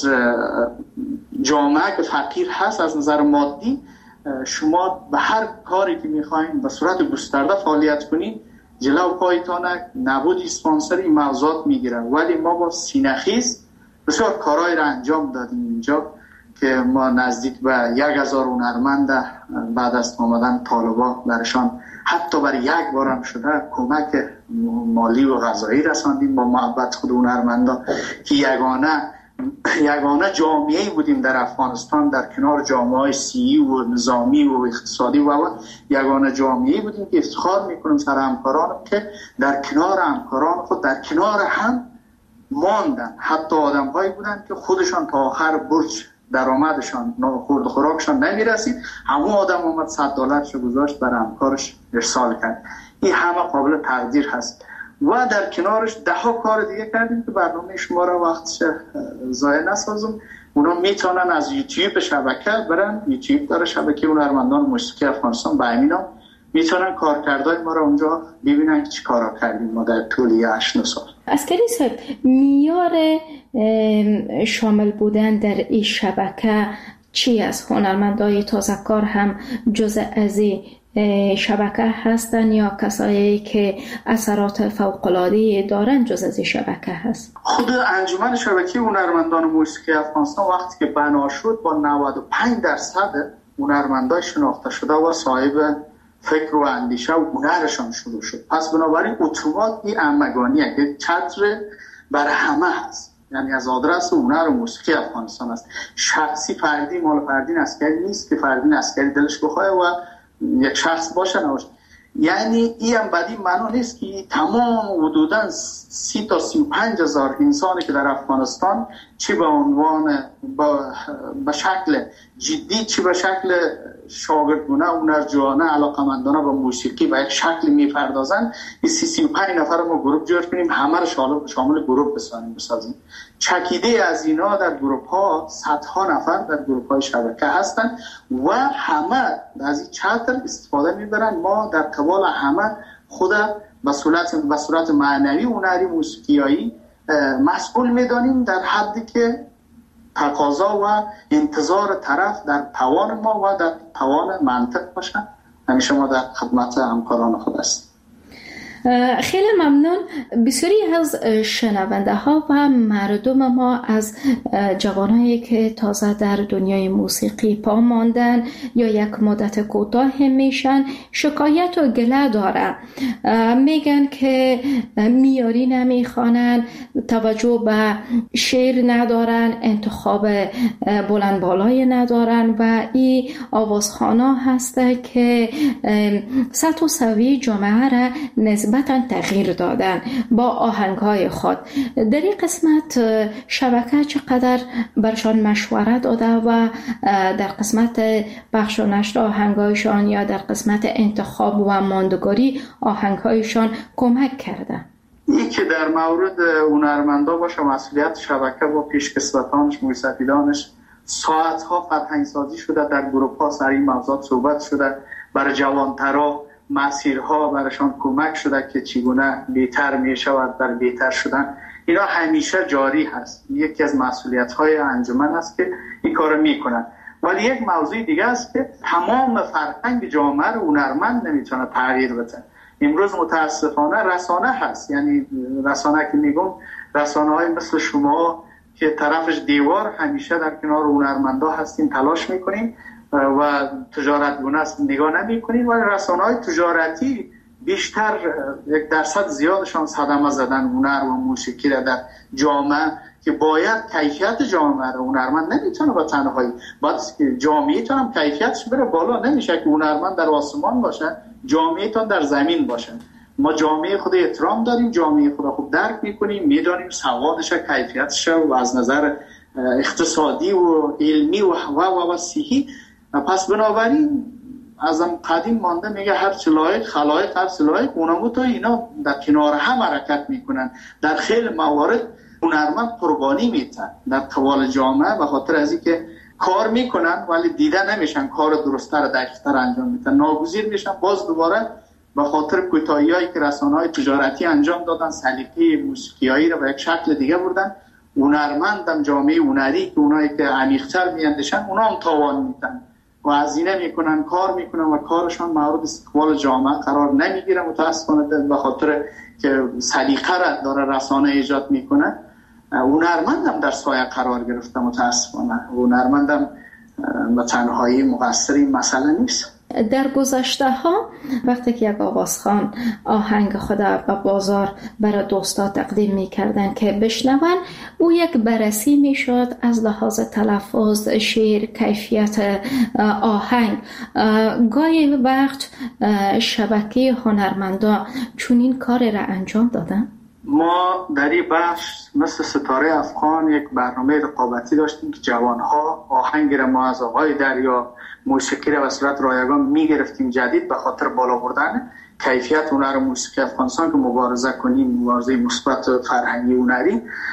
S3: جامعه که فقیر هست از نظر مادی، شما به هر کاری که میخواین به صورت گسترده فعالیت کنین، جلو پایتان نبود اسپانسر این موضوعات میگیرن. ولی ما با سینه‌خیز بسیار کارهای را انجام دادیم اینجا که ما نزدیک به یک هزار هنرمند بعد از آمدن طالبا برشان حتی برای یک بارم شده کمک مالی و غذایی رساندیم با محبت خود هنرمندا که یگانه یگانه جامعه‌ای بودیم در افغانستان در کنار جامعه‌های سیاسی و نظامی و اقتصادی و یگانه جامعه‌ای بودیم که افتخار میکنم سر همکارانم که در کنار همکاران خود در کنار هم ماندن. حتی آدم‌هایی بودن که خودشان تا آخر برج درآمدشان خورد و خوراکشان نمیرسید، همون آدم اومد صد دلارشو گذاشت برای همکارش ارسال کرد. این همه قابل تقدیر هست. و در کنارش ده ها کار دیگه کردیم که برنامه شما را وقتش ضایع نسازم. اونا میتونن از یوتیوب شبکه برن، یوتیوب داره شبکه هنرمندان موسیقی افغانستان، به همین میتونن کارکردهای ما رو اونجا ببینن که چی کارا کردیم ما در طول هشت سال.
S2: عسکری صاحب، معیار شامل بودن در این شبکه چی است؟ هنرمندای تازه کار هم جزء از شبکه هستن یا کسایی که اثرات فوق‌العاده دارن جزء از شبکه هست؟
S3: خود انجمن شبکه هنرمندان موسیقی افغانستان وقتی که بنا شد با نود و پنج درصد هنرمندای شناخته شده و صاحب فکر و اندیشه و هنرشان شروع شد. پس بنابراین اتومات این همگانیه که چتر بر همه هست، یعنی از آدرس هنر و موسیقی افغانستان است. شخصی فردی مال فردی عسکری نیست که فردی عسکری دلش بخواه و یک شخص باشه نباشه. یعنی این هم بدی معنا نیست که تمام حدوداً سی تا سی و پنج هزار انسانی که در افغانستان چی به عنوان به شکل جدی چی به شکل شاگردانه هنرجویانه علاقه‌مندانه به موسیقی و یک شکل میپردازن، این سی سی و پنج نفر ما گروه جور کنیم همه رو شامل گروه بسازیم بسازیم چکیده از اینا در گروه ها صدها نفر در گروه های شبکه هستن و همه از این چتر استفاده میبرن. ما در قبال همه خود به صورت به صورت معنوی هنری موسیقیایی مسئول میدانیم در حدی که تقاضا و انتظار طرف در توان ما و در توان منطق باشه. همیشه ما در خدمت همکاران خود هستیم.
S2: خیلی ممنون. بسیاری از شنونده ها و مردم ما از جوانایی که تازه در دنیای موسیقی پا ماندن یا یک مدت کوتاه میشن شکایت و گله دارن، میگن که میاری نمیخوانن، توجه به شعر ندارن، انتخاب بلند بالای ندارن و این آوازخوانا هسته که سطح و سوی جامعه را نسبت تغییر دادن با آهنگهای خود. در این قسمت شبکه چقدر برشان مشوره داده و در قسمت بخش و نشر آهنگهایشان یا در قسمت انتخاب و ماندگاری آهنگهایشان کمک کرده؟
S3: این که در مورد هنرمندا باشه مسئولیت شبکه با پیشکسوتانش موسیقیدانش ساعتها فرهنگ سازی شده، در گروه ها سر این موضوعات صحبت شده، برای جوانترها مسیرها برایشان کمک شده که چگونه بهتر می شود در بهتر شدن. اینا همیشه جاری هست، یکی از مسئولیت های انجمن است که این کار می کنن. ولی یک موضوع دیگه است که تمام فرهنگ جامعه رو هنرمند نمیتونه تغییر بده. امروز متاسفانه رسانه هست، یعنی رسانه که میگم رسانه های مثل شما که طرفش دیوار، همیشه در کنار هنرمندا هستیم، تلاش میکنیم و تجارت گونه است نگاه نمی کنیم. ولی رسانه های تجارتی بیشتر یک درصد زیادشان صدمه زدن هنر و موسیقی را در جامعه که باید کیفیت جامعه را هنرمند نمیتونه با تنهایی، باید که جامعه تان هم کیفیتش بره بالا. نمیشه که هنرمند در آسمان باشه جامعه تان در زمین باشه. ما جامعه خود احترام داریم، جامعه خود خوب درک میکنیم، میدانیم سوادش کیفیتش و از نظر اقتصادی و علمی و و و صحی. پس بنابراین از قدیم مانده میگه هر چه لایق خلایق هر چه لایق، اونمو تو اینا در کنار هم حرکت میکنن. در خیلی موارد هنرمند قربانی میتن در قبال جامعه به خاطر از اینکه کار میکنن ولی دیده نمیشن، کار درست‌تر و دقیق‌تر انجام میدن، ناگزیر میشن. باز دوباره به خاطر کوتاهیایی که رسانه‌های تجارتی انجام دادن سلیقه موسیقیایی رو به یک شکل دیگه بردن. هنرمندم جامعه هنری که اونایی که عمیق‌تر میاندیشن اونا هم تاوان میدن و هزینه میکنن، کار میکنن و کارشان مورد استقبال جامعه قرار نمیگیره. متاسفانه به خاطر که سلیقه را داره رسانه ایجاد میکنه هنرمندم در سایه قرار گرفته. متاسفانه هنرمندم به تنهایی مقصری مسئله نیست.
S2: در گذشته ها وقتی که یک آوازخوان آهنگ خود به بازار برای دوستا تقدیم می کردن که بشنون، او یک بررسی می شد از لحاظ تلفظ، شعر، کیفیت آهنگ. گاهی وقت شبکه هنرمندا چنین کار را انجام دادن.
S3: ما در این بخش مثل ستاره افغان یک برنامه رقابتی داشتیم که جوانها آهنگ را ما از آقای دریا موسیقی را به صورت رایگان میگرفتیم جدید به خاطر بالا بردن کیفیت هنر موسیقی افغانستان که مبارزه کنیم، مبارزه مثبت فرهنگی هنری.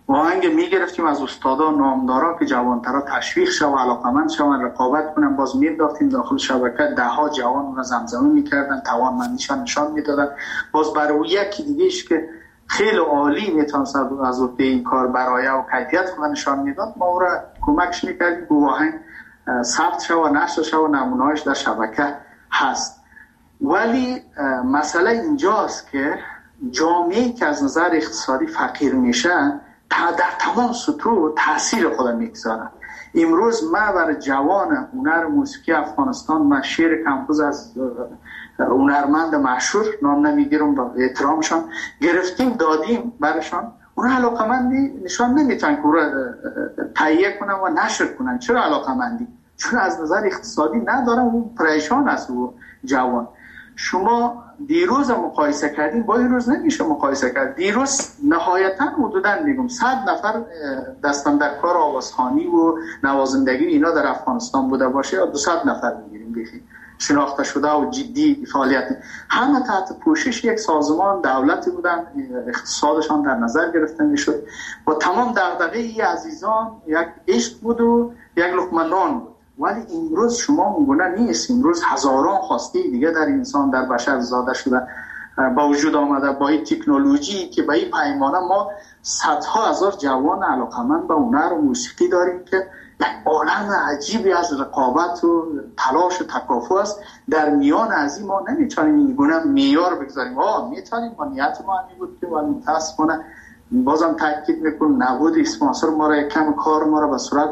S3: آهنگ میگرفتیم از استادا نامدارا که جوانترا تشویق شو و علاقمند شون، رقابت کنن، باز مینداختیم داخل شبکه، ده ها جوان رو زمزمه میکردن، توانمندیشان نشان میدادن. باز برای یکی دیگهش که خیلی عالی میتونست از به این کار برای و کیفیت خود نشان میداد، ما او را کمکش میکردیم که آهنگ ثبت شو و نشر شو و نمونه‌اش در شبکه هست. ولی مسئله اینجاست که جامعه‌ای که از نظر اقتصادی فقیر میشه در تمام سطوح تاثیر خود میگذارن. امروز ما برای جوان هنر موسیقی افغانستان، ما شعر کمپوز از هنرمند مشهور، نام نمیگیرم با احترامشان، گرفتیم دادیم برشان، اون علاقمندی نشان نمیتونن که رو تهیه کنن و نشر کنن. چرا علاقمندی؟ چون از نظر اقتصادی ندارن، اون پریشان است و جوان. شما دیروز مقایسه کردیم با این روز نمیشه مقایسه کرد. دیروز نهایتا حدوداً میگم صد نفر دستن در کار آوازخوانی و نوازندگی اینا در افغانستان بوده باشه، یا دویست نفر میگیریم بخیر شناخته شده و جدی فعالیت، همه تحت پوشش یک سازمان دولتی بودن، اقتصادشان در نظر گرفته میشد. با تمام دغدغه ای عزیزان یک عشق بود و یک لقمه نان بود. ولی امروز شما اونگونه نیست. امروز هزاران خواسته دیگه در انسان، در بشر زاده شده، با وجود آمده با این تکنولوژی که به این پیمانه ما صدها هزار جوان علاقمند به هنر و موسیقی داریم که یک عالم عجیبی از رقابت و تلاش و تکافؤ است. در میان از این ما نمیتونیم این گونه معیار بگذاریم. آه میتونیم، ما نیت ما همین بود که ولی متاسفانه بازم تاکید میکنم نبود اسپانسر ما را کم کار ما را به صورت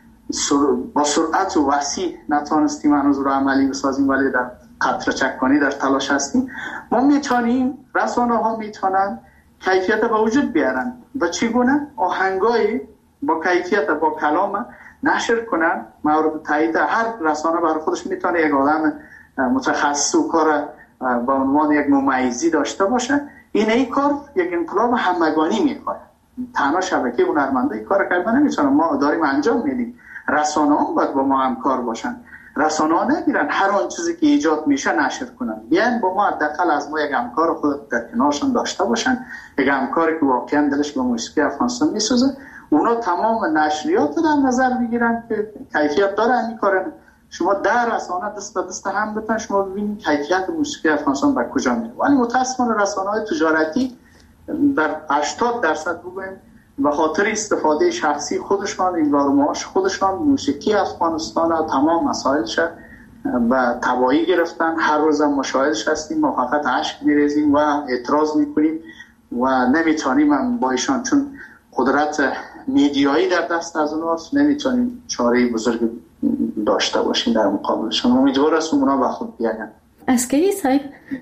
S3: با سرعت و وسیع نتوانستیم هنوز رو عملی بسازیم، ولی در قطره چکانی در تلاش هستیم. ما میتونیم، رسانه ها میتونن کیفیت به وجود بیارن و چگونه آهنگایی با کیفیت با کلام نشر کنن. مورد تایید هر رسانه برای خودش میتونه یک آدم متخصص و کار با عنوان یک ممیزی داشته باشه. این ای کار یک انقلاب همگانی میخواد. تنها شبکه هنرمندای کار کردن نمیتونه، ما داریم انجام میدیم. رسانه ها باید با ما همکار باشن. رسانه ها نگیرن هر آن چیزی که ایجاد میشه نشر کنن، بیان با ما حداقل از ما یک همکار خود در کنارشان داشته باشن، یک همکاری که واقعا دلش به موسیقی افغانستان میسوزه. اونا تمام نشریات رو در نظر میگیرن که کیفیت داره این کارن. شما در رسانه دست به دست هم بتن، شما ببینید کیفیت موسیقی افغانستان به کجا میره. ولی متاسفانه رسانه‌های تجارتی در هشتاد درصد بگویم به خاطر استفاده شخصی خودشان، امرارمعاش خودشان، موسیقی افغانستان و تمام مسائلش و تبایی گرفتن. هر روز هم مشاهدش هستیم، ما فقط اشک میریزیم و اعتراض میکنیم و نمیتونیم هم با ایشان، چون قدرت میدیایی در دست از اوناست، نمیتونیم چاره بزرگ داشته باشیم در مقابلشان. امیدوار هستم اونا به خود بیاین.
S2: عسکری صاحب،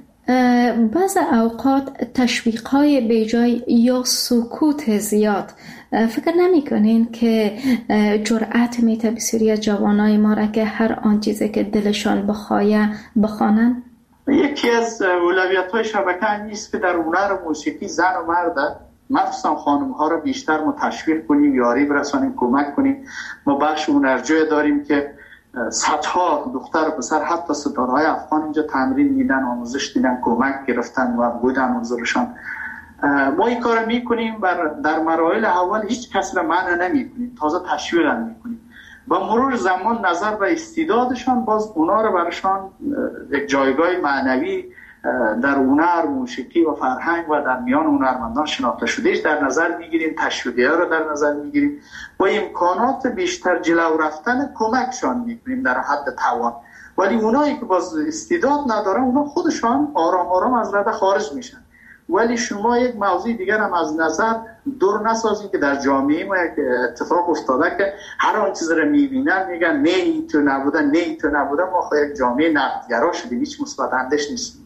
S2: بعض اوقات تشویق‌های بیجای یا سکوت زیاد، فکر نمی کنین که جرأت میته بسیاری از جوانای ما را که هر آن چیزی که دلشان بخواه بخوانن؟
S3: یکی از اولویت‌های شبکه نیست که در هنر موسیقی زن و مرد، مخصوصا خانم‌ها را بیشتر ما تشویق کنیم، یاری برسانیم، کمک کنیم. ما بخش هنرجوی داریم که صدها دختر و پسر، حتی ستاره‌های افغان اینجا تمرین میدن، آموزش دیدن، کمک گرفتن و بودن حضورشان. ما این کار میکنیم، در مراحل اول هیچ کس را منع نمیکنیم، تازه تشویق هم میکنیم. با مرور زمان نظر به استعدادشان، باز اونا رو برشان یک جایگاه معنوی در هنر، موسیقی و فرهنگ و در میان هنرمندان شناخته شدهش در نظر میگیریم، تشویقی‌ها رو در نظر میگیریم، با امکانات بیشتر جلو رفتن کمکشان میکنیم در حد توان. ولی اونایی که باز استعداد ندارن، اونا خودشان آرام آرام از رده خارج میشن. ولی شما یک موضوع دیگر هم از نظر دور نسازید که در جامعه ما یک اتفاق افتاده که هر آن چیز رو میبینن میگن نه این تو نبوده، نه این تو نبوده. ما خود یک جامعه نقدگرا شدیم، هیچ مثبت اندیش نیستیم.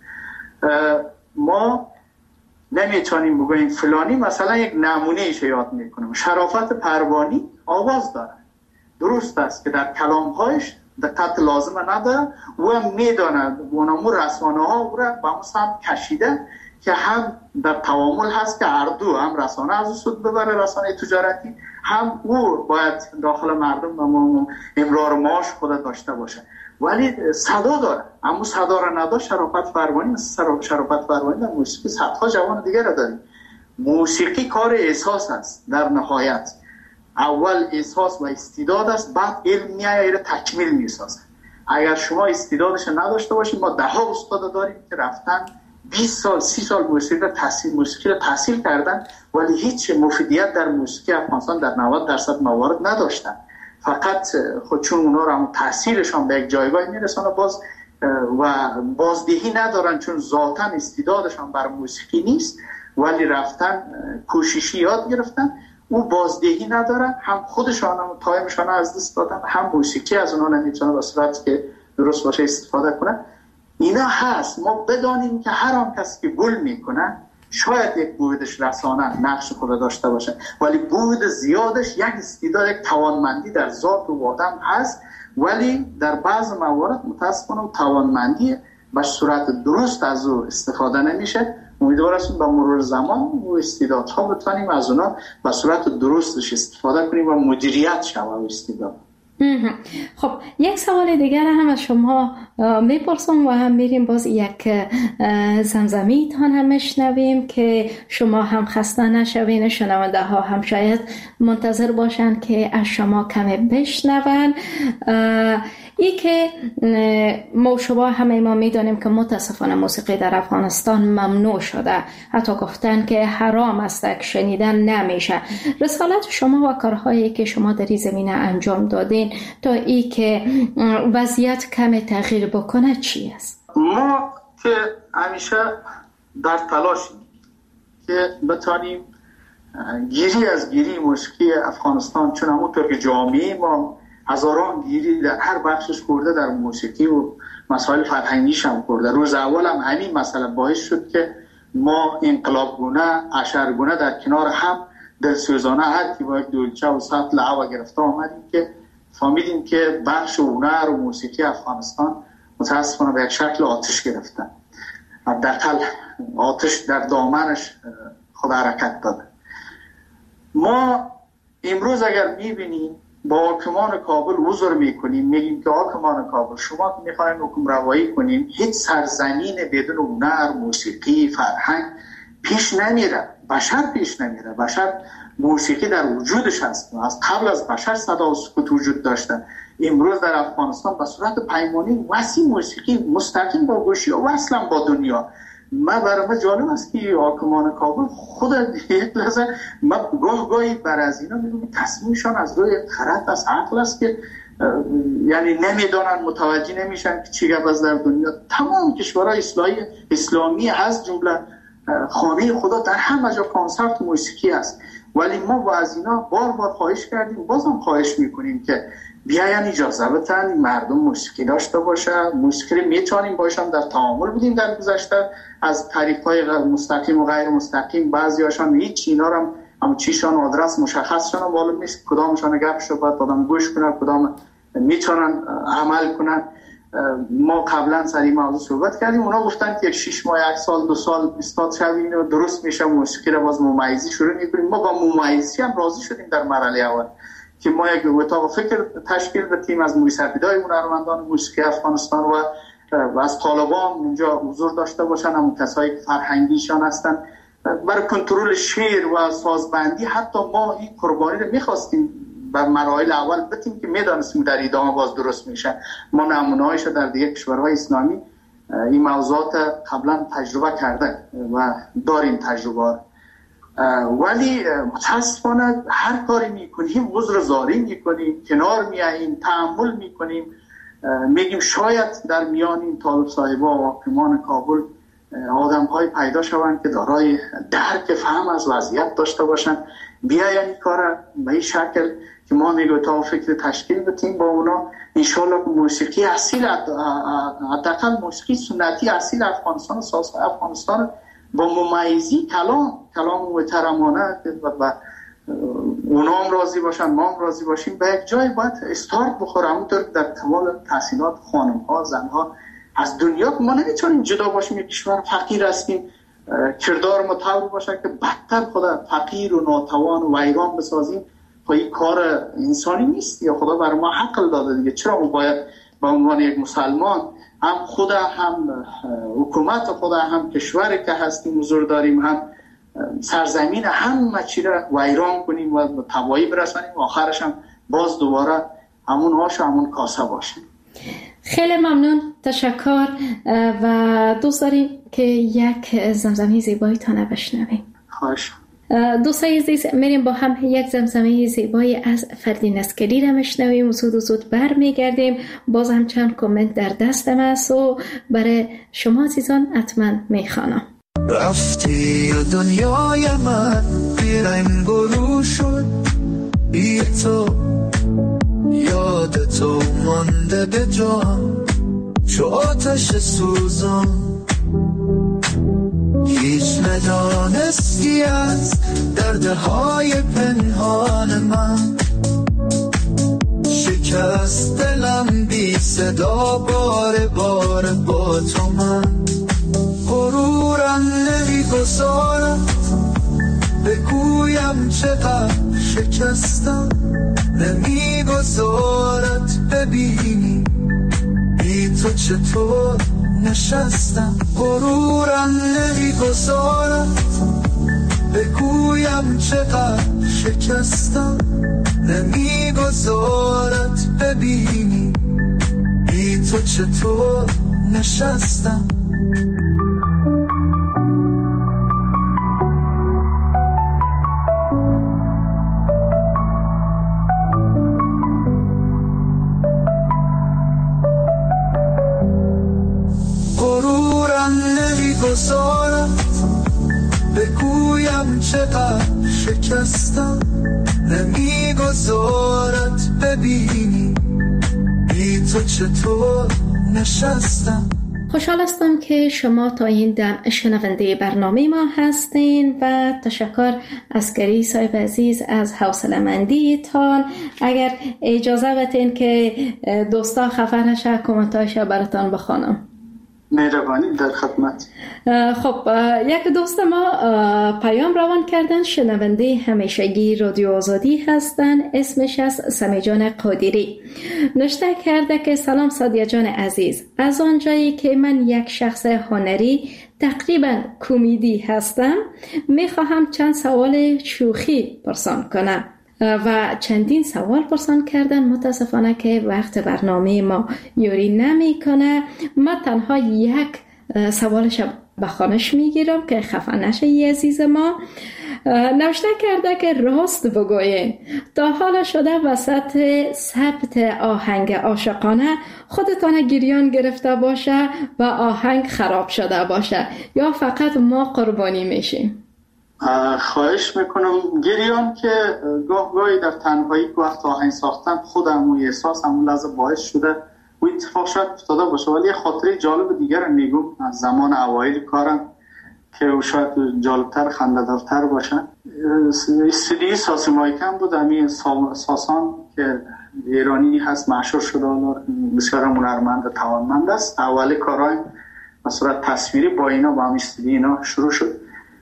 S3: ما نمیتونیم بگوییم فلانی مثلا یک نمونه ایش یاد میکنیم. شرافت پروانی آواز داره، درست است که در کلامهایش دقت لازمه نداره، او هم میداند اونمو رسانه ها او را به اون سمت کشیده که هم در تعامل هست که هر دو، هم رسانه از او سود ببره، رسانه تجارتی، هم او باید داخل مردم امرار معاش خود داشته باشه. ولی صدا داره، اما صدا را نداشت. شرافت پروانی، شرافت پروانی در موسیقی صدها جوان دیگر را داریم. موسیقی کار احساس است. در نهایت اول احساس و استعداد است، بعد علم میایه را تکمیل میسازه. اگر شما استعدادش نداشته باشید، ما ده ها استاد داریم که رفتن بیست سال سی سال موسیقی را تحصیل موسیقی را تحصیل کردن ولی هیچ مفیدیت در موسیقی افغانستان در نود درصد موارد نداشتن. فقط خود چون اونا را هم تحصیلشان به یک جایگاه میرسانه باز و بازدهی ندارن، چون ذاتاً استعدادشان بر موسیقی نیست ولی رفتن کوششی یاد گرفتن، او بازدهی ندارن، هم خودشان هم تایمشان از دست دادن، هم موسیقی از اونا نمیتونه به صورت که درست باشه استفاده کنن. اینا هست. ما بدانیم که هر آن کسی که گل میکنه شاید یک بودش رسانه نقش خود داشته باشه ولی بود زیادش یک استعداد، یک توانمندی در ذات و آدم هست، ولی در بعض موارد متاسفانه توانمندی به صورت درست از او استفاده نمیشه. امیدوار هستیم با مرور زمان و استعدادها بتوانیم از اونا به صورت درستش استفاده کنیم و مدیریت شود استعداد.
S2: خب یک سوال دیگر هم از شما میپرسم و هم میریم باز یک زمزمیتان هم میشنویم که شما هم خسته نشوین، شنونده ها هم شاید منتظر باشن که از شما کمی بشنون. ای که ما شما همه ما میدانیم که متاسفانه موسیقی در افغانستان ممنوع شده، حتی گفتن که حرام است که شنیدن نمیشه. رسالت شما و کارهایی که شما در این زمینه انجام دادین تا ای که وضعیت کم تغییر بکنه چی است؟
S3: ما که همیشه در تلاشیم که بتانیم گیری از گیری موسیقی افغانستان، چون همونطور که جامعه ما هزاران گیری در هر بخشش کرده در موسیقی و مسائل فرهنگیش هم کرده. روز اول هم همین مسئله باعث شد که ما انقلابگونه اشرگونه در کنار هم دلسوزانه هر کی با یک دولچه و سطل هوا گرفته آمدیم که فهمیدیم که بخش هنر و موسیقی افغانستان متاسفانه به یک شکل آتش گرفتن. حداقل آتش در دامنش خود حرکت داده. ما امروز اگر میبینیم با حاکمان کابل عذر میکنیم، میگیم که حاکمان کابل شما که میخواین حکم روایی کنیم، هیچ سرزمین بدون هنر، موسیقی، فرهنگ پیش نمیره. بشر پیش نمیره. بشر موسیقی در وجودش هست. از قبل از بشر صدا و سکوت وجود داشته. امروز در افغانستان به صورت پیمانی وسیع موسیقی مستقیم با گوشی و اصلا با دنیا. من برای من جالب است که حاکمان کابل خود یک لحظه من گاه گاهی بر از اینا میگم تصمیمشان از روی خرد از عقل است که یعنی نمیدانن، متوجه نمیشن که چی گپ است در دنیا. تمام کشورهای اسلامی اسلامی از جمله خانه خدا در همه جا کنسرت موسیقی است، ولی ما با از اینا بار بار خواهش کردیم، بازم خواهش میکنیم که بیاین اجازه بدن مردم موسیقی داشته باشه. موسیقی میتونیم باشم در تعامل بودیم در گذشته از طریق‌های مستقیم و غیر مستقیم. بعضیاشان هیچ اینا رو هم چیشان آدرس مشخصشان معلوم نیست، کدامشان گپ شو باید آدم گوش کنه، کدام میتونن عمل کنن. ما قبلا سر این موضوع صحبت کردیم، اونا گفتن که یک شش ماه یک سال دو سال استاد شوین و درست میشه موسیقی رو باز ممیزی شروع میکنیم. ما با ممیزی هم راضی شدیم در مرحله اول که ما یک اتاق فکر تشکیل دادیم از موسیقیدای هنرمندان موسیقی افغانستان و و از طالبان اونجا حضور داشته باشن، همون کسایی که فرهنگیشان هستن برای کنترل شعر و سازبندی. حتی ما این قربانی رو میخواستیم بر مراحل اول بتیم که میدانستیم در ادامه باز درست میشه. ما نمونه‌هایش در دیگه کشورهای اسلامی این موضوعات قبلا تجربه کرده و داریم تجربه، ولی متاسفانه هر کاری میکنیم عذر زاری میکنیم، کنار میاییم، تحمل میکنیم، میگیم شاید در میان این طالب صاحبا و حاکمان کابل آدم های پیدا شوند که دارای درک فهم از وضعیت داشته باشن، بیاین این کار به این شکل که ما میگو تا فکر تشکیل بتیم با اونا. انشالله موسیقی اصیل، حداقل موسیقی سنتی اصیل افغانستان، سازهای افغانستان با ممیزی کلام کلام محترمانه و اونام راضی باشن ما هم راضی باشیم، به یک جای باید استارت بخوره. همونطور که در کمال تحصیلات خانم ها زن ها از دنیا که ما نمیتونیم جدا باشیم، یک کشور فقیر هستیم، کردار ما طوری باشه که بدتر خدا فقیر و ناتوان و ویران بسازیم. خب این کار انسانی نیست یا خدا برای ما عقل داده دیگه. چرا ما باید به عنوان یک مسلمان هم خدا هم حکومت خدا هم کشوری که هستیم حضور داریم، هم سرزمین همه چی را ویران کنیم و تباهی برسانیم و آخرش هم باز دوباره همون آش و همون کاسه باشه.
S2: خیلی ممنون، تشکر و دوست داریم که یک زمزمه زیبایی تا بشنویم.
S3: خواهش.
S2: دوستای عزیز، میریم با هم یک زمزمه زیبایی از فردین اسکری را میشنویم و زود و زود بر میگردیم. باز هم چند کامنت در دستم است و برای شما عزیزان حتما میخوانم.
S4: رفتی و دنیای من بیرنگ و رو شد، بی تو یاد تو مانده به جان چو آتش سوزان. هیچ ندانستی از دردهای پنهان من، شکست دلم بی صدا بار بار با تو من. غرورم نمیگذارد بگویم چقدر شکستم، نمیگذارد ببینی بی تو چطور نشستم. غرورم نمیگذارد بگویم چقدر شکستم، نمیگذارد ببینی بی تو چطور نشستم. نمیگذارد بگویم چقدر شکستم، نمیگذارد ببینی بی تو چطور نشستم.
S2: خوشحال هستم که شما تا این دم شنونده برنامه ما هستین و تشکر از گری صاحب عزیز از حوصله‌مندی تان. اگر اجازه بدین که دوستا خفه نشه کامنتایش براتون بخونم.
S3: مهربانی، در خدمت.
S2: خب یک دوست ما پیام روان کردن، شنونده همیشگی رادیو آزادی هستن، اسمش از سمیجان قادری. نوشته کرده که سلام سادیا جان عزیز، از آنجایی که من یک شخص هنری تقریبا کمدی هستم میخواهم چند سوال شوخی پرسان کنم و چندین سوال پرسان کردن. متاسفانه که وقت برنامه ما یوری نمی کنه. ما تنها یک سوالش بخانش میگیرم که خفه نشه ی عزیز ما. نوشته کرده که راست بگوین تا حالا شده وسط ثبت آهنگ عاشقانه خودتان گریان گرفته باشه و آهنگ خراب شده باشه یا فقط ما قربانی میشیم؟
S3: خواهش میکنم. گریان که گاه گاهی در تنهایی وقت آهنگ ساختن خودم و احساس همون لحظه باعث شده و اتفاق شاید افتاده باشه، ولی خاطره جالب دیگر میگم از زمان اوایل کارم که شاید جالبتر خنده‌دارتر باشه. استودیوی ساسی مایکم بود، همین ساسان که ایرانی هست مشهور شده، بسیار هنرمند توانمند است. اول کارهای به صورت تصویری با اینا با هم استودیو اینا شروع شد.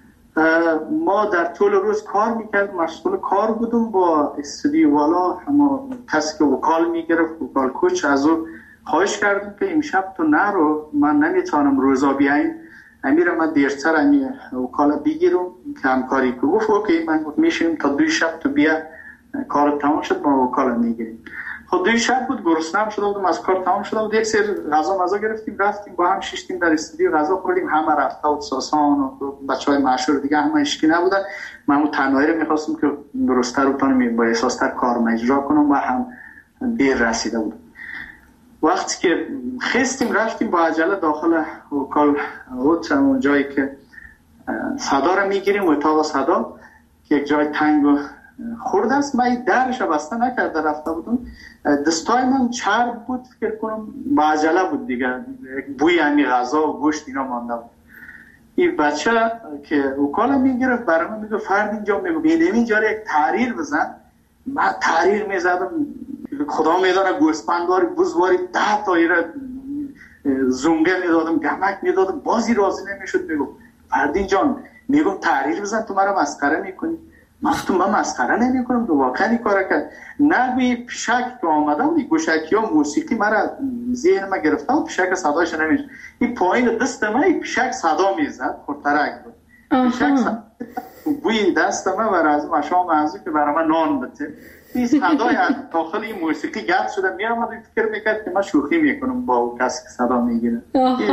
S3: ما در طول روز کار میکردیم، مشغول کار بودم با استودیو والا، اما کسی که وکال میگرفت، وکال کوچ، از او خواهش کردیم که امشب تو نرو، من نمیتونم روزا بیایم، امیرم من دیرتر امی وکال بگیرم که همکاری که گفت اوکی، من گفت میشیم تا دوی شب تو بیا، کار تمام شد ما وکال میگیریم. خب دوی شب بود، گرسنه‌ام شده بودم، از کار تمام شده بود، یک سری غذا مزا گرفتیم رفتیم با هم شیشتیم در استودیو غذا خوردیم. همه رفته بود، ساسان و بچهای مشهور دیگه همه اشکی نبودن. من اون تنهایی رو می‌خواستم که درست‌تر بتونم با احساس‌تر کار اجرا کنم و هم دیر رسیده بود. وقتی که خستیم رفتیم با عجله داخل وکال بود، اون جایی که صدا رو می‌گیریم، اتاق صدا که یک جای تنگ و خورده است. من درش بسته نکرده رفته بودم، دستای من چرب بود، فکر کنم با عجله بود دیگه، بوی همی غذا و گوشت اینا مانده بود. این بچه که وکاله میگرفت برای من میگه فرد اینجا میگه بینیم اینجا یک تحریر بزن. من تحریر میزدم، خدا میدانه گوسپندواری بزواری ده تایره زونگه میدادم، گمک میدادم، بازی راضی نمیشد. میگم فردین جان، میگم تحریر بزن، تو مرا مسخره میکنی. من تو من مسخره نمی کنم، تو واقعا کار کرد. نگوی پیشک که آمده بود، گوشکی ها موسیقی مرا ذهن ما گرفته بود، پیشک صدایش نمیشه. این پایین دست من پیشک صدا میزد، پرترک بود. بوی دست من و از مشام ازو که برای من نان بده این صدای از داخل این موسیقی گرد شده میرم و فکر میکرد که من شوخی میکنم با اون کسی که صدا میگیره.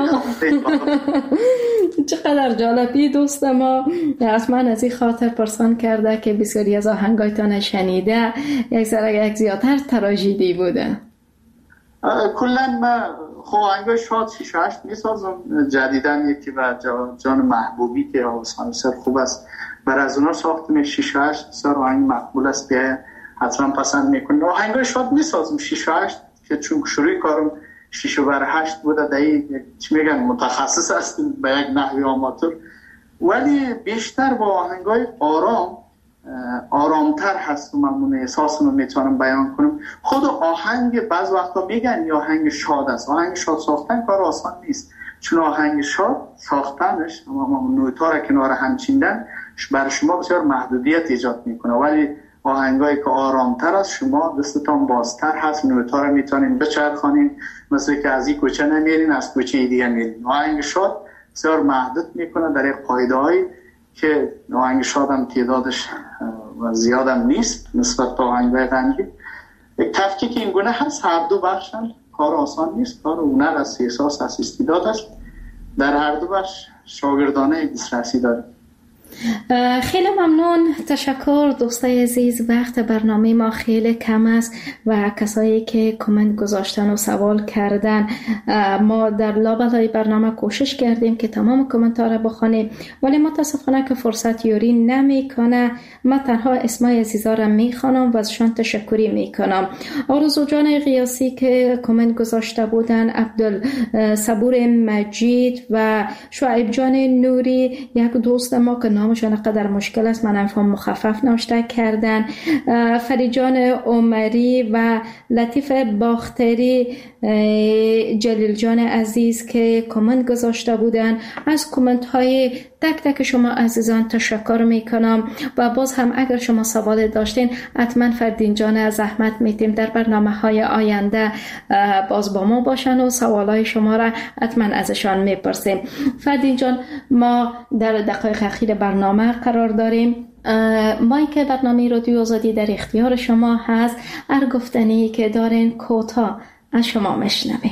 S2: چقدر جالبی. دوست ما از من از این خاطر پرسان کرده که بسیاری از آهنگایتان شنیده یک ذره یک زیادتر تراژدی بوده.
S3: کلا من خب آهنگای شاد شیش و هشت میسازم. جدیدن یکی و جان محبوبی که آوازخوانی سر خوب است بر از اونا ساختم. شیش و هشت سر آهنگ مقبول است که حتما پسند میکنم. آهنگای شاد میسازم شیش و هشت که چون شروع کارم شیش و بر هشت بوده دایی چی میگن متخصص هستیم به یک نحوی آماتور، ولی بیشتر با آهنگای آرام آرامتر هست و من احساسم رو میتونم بیان کنم. خود آهنگ بعض وقتا میگن یا آهنگ شاد است. آهنگ شاد ساختن کار آسان نیست، چون آهنگ شاد ساختنش اما نوتا را کنار هم چیندن برای شما بسیار محدودیت ایجاد میکنه، ولی آهنگایی که آرامتر است شما دستتان بازتر هست، نوتا را میتونین بچرخانین، مثل که از این کوچه نمیرین از کوچه دیگه میرین. آهنگ شاد بسیار محدود میکنه در یک قاعده‌ای که آهنگ شاد هم تعدادش زیادم نیست نسبت به آهنگ‌های غمگین. یک تفکیک این گونه هست، هر دو بخشن، کار آسان نیست، کار هنر است، احساس است، استعداد است. در هر دو بخش شاگردانه دسترسی داریم.
S2: خیلی ممنون، تشکر دوستای عزیز. وقت برنامه ما خیلی کم است و کسایی که کامنت گذاشتن و سوال کردن ما در لابلای برنامه کوشش کردیم که تمام کامنت ها را بخونیم، ولی متاسفانه که فرصت یوری نمیکنه. من تنها اسمای عزیزا را میخوانم و ازشان تشکری میکنم. آرزو جان قیاسی که کامنت گذاشته بودن، عبدال صبور مجید و شعیب جان نوری، یک دوست ما که نامشان قدر مشکل است من افهام مخفف نوشته کردن، فرید جان عمری و لطیف باختری، جلیل جان عزیز که کامنت گذاشته بودن. از کامنت های تک تک شما عزیزان تشکر میکنم و باز هم اگر شما سوال داشتین حتما فردین جان از زحمت میتیم در برنامه های آینده باز با ما باشن و سوال های شما را حتما ازشان میپرسیم. فردین جان، ما در دقایق اخیر برنامه قرار داریم. مایک برنامه رادیو آزادی در اختیار شما هست. هر گفتنی که دارین کوتاه از شما میشنویم.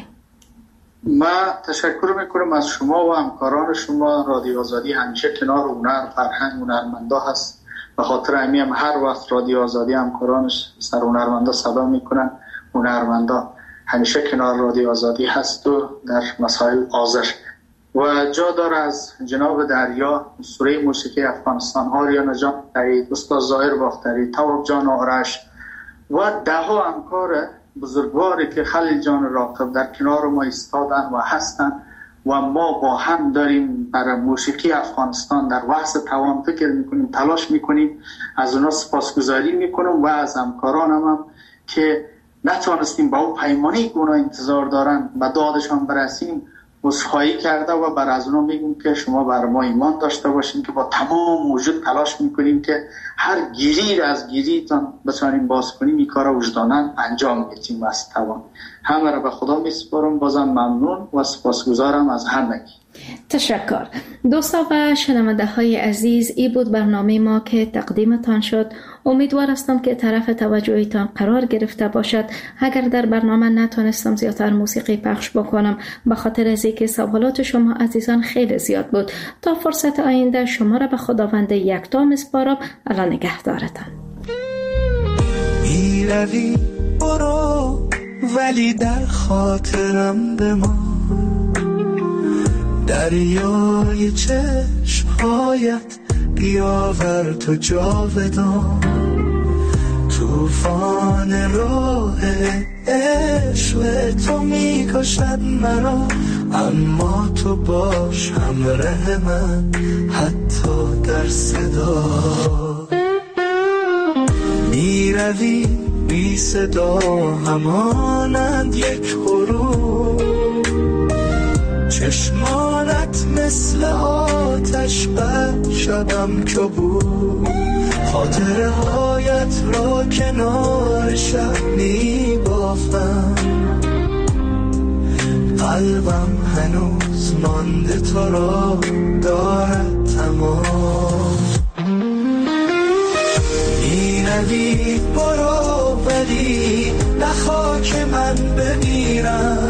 S3: من تشکر میکنم از شما و همکاران شما. رادیو آزادی همیشه کنار هنر، فرهنگ، هنرمندا هست. به خاطر همین هم هر وقت رادیو آزادی همکارانش سر هنرمندا صدا میکنن، هنرمندا همیشه کنار رادیو آزادی هست و در مسائل حاضر. و جا داره از جناب دریا سوره موسیقی افغانستان آریا نجات دارید، استاد ظاهر باختری، تواب جان آرش و ده ها همکار بزرگواری که خلیل جان راقب در کنار ما ایستادن و هستن و ما با هم داریم برای موسیقی افغانستان در وحث توان فکر میکنیم، تلاش میکنیم. از اونا سپاسگزاری میکنم و از همکارانم هم که نتوانستیم با اون پیمانی که اونا انتظار دارن و دادشان برسیم عذرخواهی کرده و بر از اونا میگم که شما بر ما ایمان داشته باشین که با تمام وجود تلاش میکنیم که هر گیری از گیریتان بتونیم باز کنیم. این کار وجدانن انجام میدیم از توان. همه را به خدا میسپارم. بازم ممنون و سپاسگزارم از همگی.
S2: تشکر. دوستا و شنونده های عزیز، ای بود برنامه ما که تقدیمتان شد. امیدوار هستم که طرف توجهتان قرار گرفته باشد. اگر در برنامه نتونستم زیادتر موسیقی پخش بکنم به خاطر از اینکه سوالات شما عزیزان خیلی زیاد بود. تا فرصت آینده شما را به خداوند یکتا میسپارم. الله نگهدارتان.
S4: میروی برو ولی در خاطرم بمان، دریای چشمهایت بیاور تو جاودان، طوفان راه عشق تو میکشد مرا، اما تو باش همراه من حتی در صدا. میروی بی صدا همانند یک غروب، چشمانت مثل آتش بر شبم که بود، خاطره هایت را کنار شب می بافم، قلبم هنوز مانده تو را دارد تمام. میروی برو ولی نخوا که من بمیرم.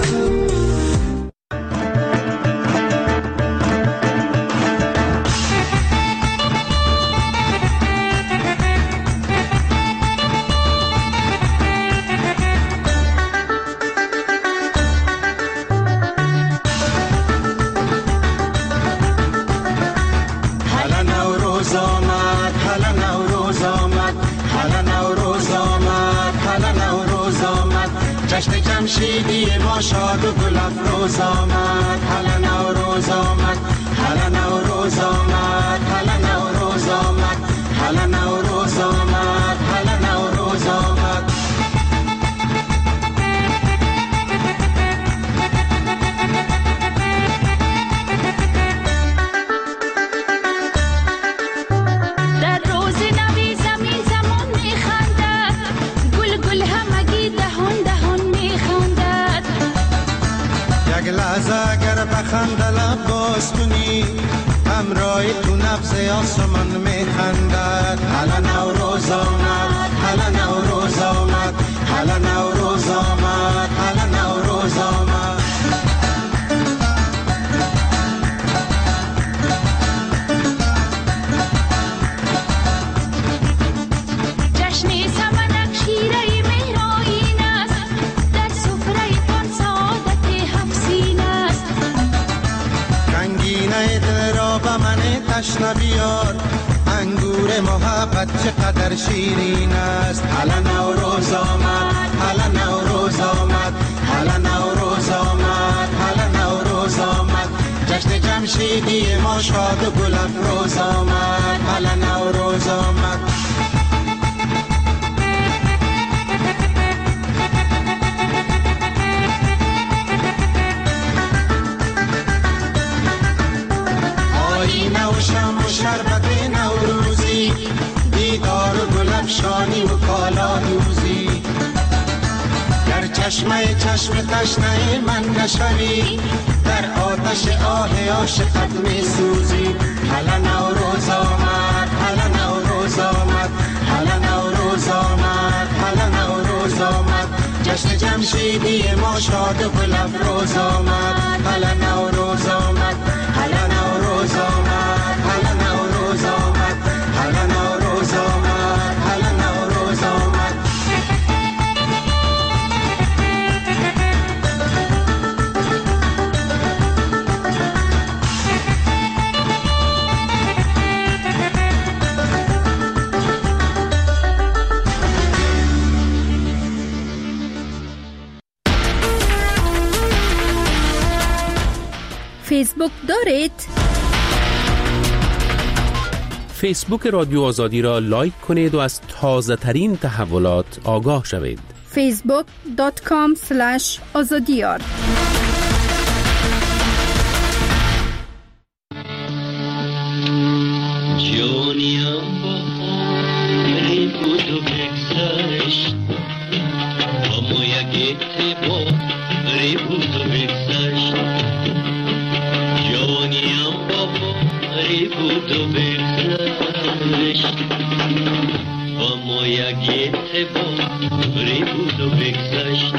S6: جشن جمشیدی ما شاد و گل افروز آمد. هلا نوروز آمد، هلا نوروز آمد، هلا نوروز آمد، هلا نوروز آمد، هلا نوروز آمد.
S7: در روز نوی زمین زمان میخندد، گل گل همگی دهان دهان میخندد.
S6: یک لحظه اگر بخند لب باز کنی، همراه تو نبض آسمان میخندد. هلا نوروز آمد، هلا نوروز آمد، هلا نوروز آمد، هلا نوروز آمد.
S7: جشن سمنک شیره مهرآیین است، در سفره پان سعادت هفسین است.
S6: رنگینه دل را به من تشنه بیار، انگور محبت چقدر شیرین است. هلا نوروز آمد، هلا نوروز آمد، هلا نوروز آمد، هلا نوروز آمد. جشن جمشیدی ما شاد و گل افروز آمد. هلا نوروز آمد. آینه و شم و شربت نوروزی، دیدار و گل افشانی و کالا دوزی. در چشمه چشم تشنه من نشوی، در آتش آه عاشقت می سوزی. هلا نوروز آمد، هلا نوروز آمد، هلا نوروز آمد، هلا نوروز آمد. جشن جمشیدی ما شاد و گل افروز آمد. هلا نوروز آمد، هلا نوروز آمد، هلا نوروز آمد، هلا نوروز آمد، هلا نوروز آمد.
S8: فیسبوک دارید؟
S1: فیسبوک رادیو آزادی را لایک کنید و از تازه ترین تحولات آگاه شوید.
S8: فیسبوک دات کام اسلش آزادیار.
S9: جونیم باری بود و بگذشت، اما یک اتباری بود و بگذشت. جونیم باری بود و بگذشت، اما یک اتباری بود و بگذشت.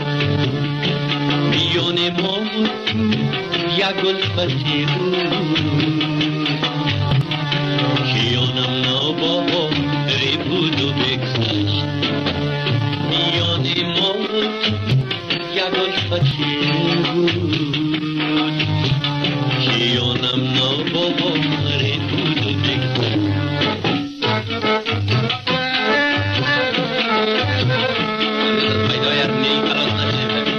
S9: میان ما یک الفتی بود، کیانم ناباری بود و بگذشت. میان ما یک الفتی بود، کیانم ناباری بود و بگذشت. پیدایت نی برات نشه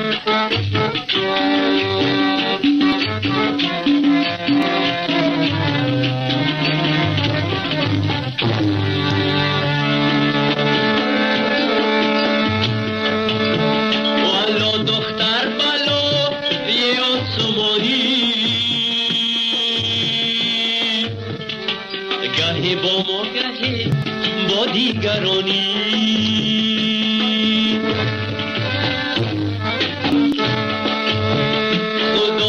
S9: با ما گهی با دیگرانی. خدا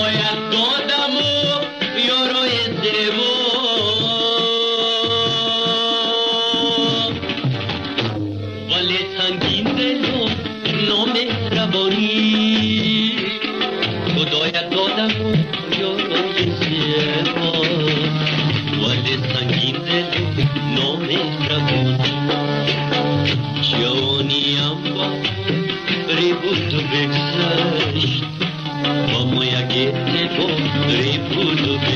S9: خدایت دادم یارای زیبا ولی سنگین دل نامهربون جوانیم با ری بود و بگذشت با ما یک اتفاق ری بود و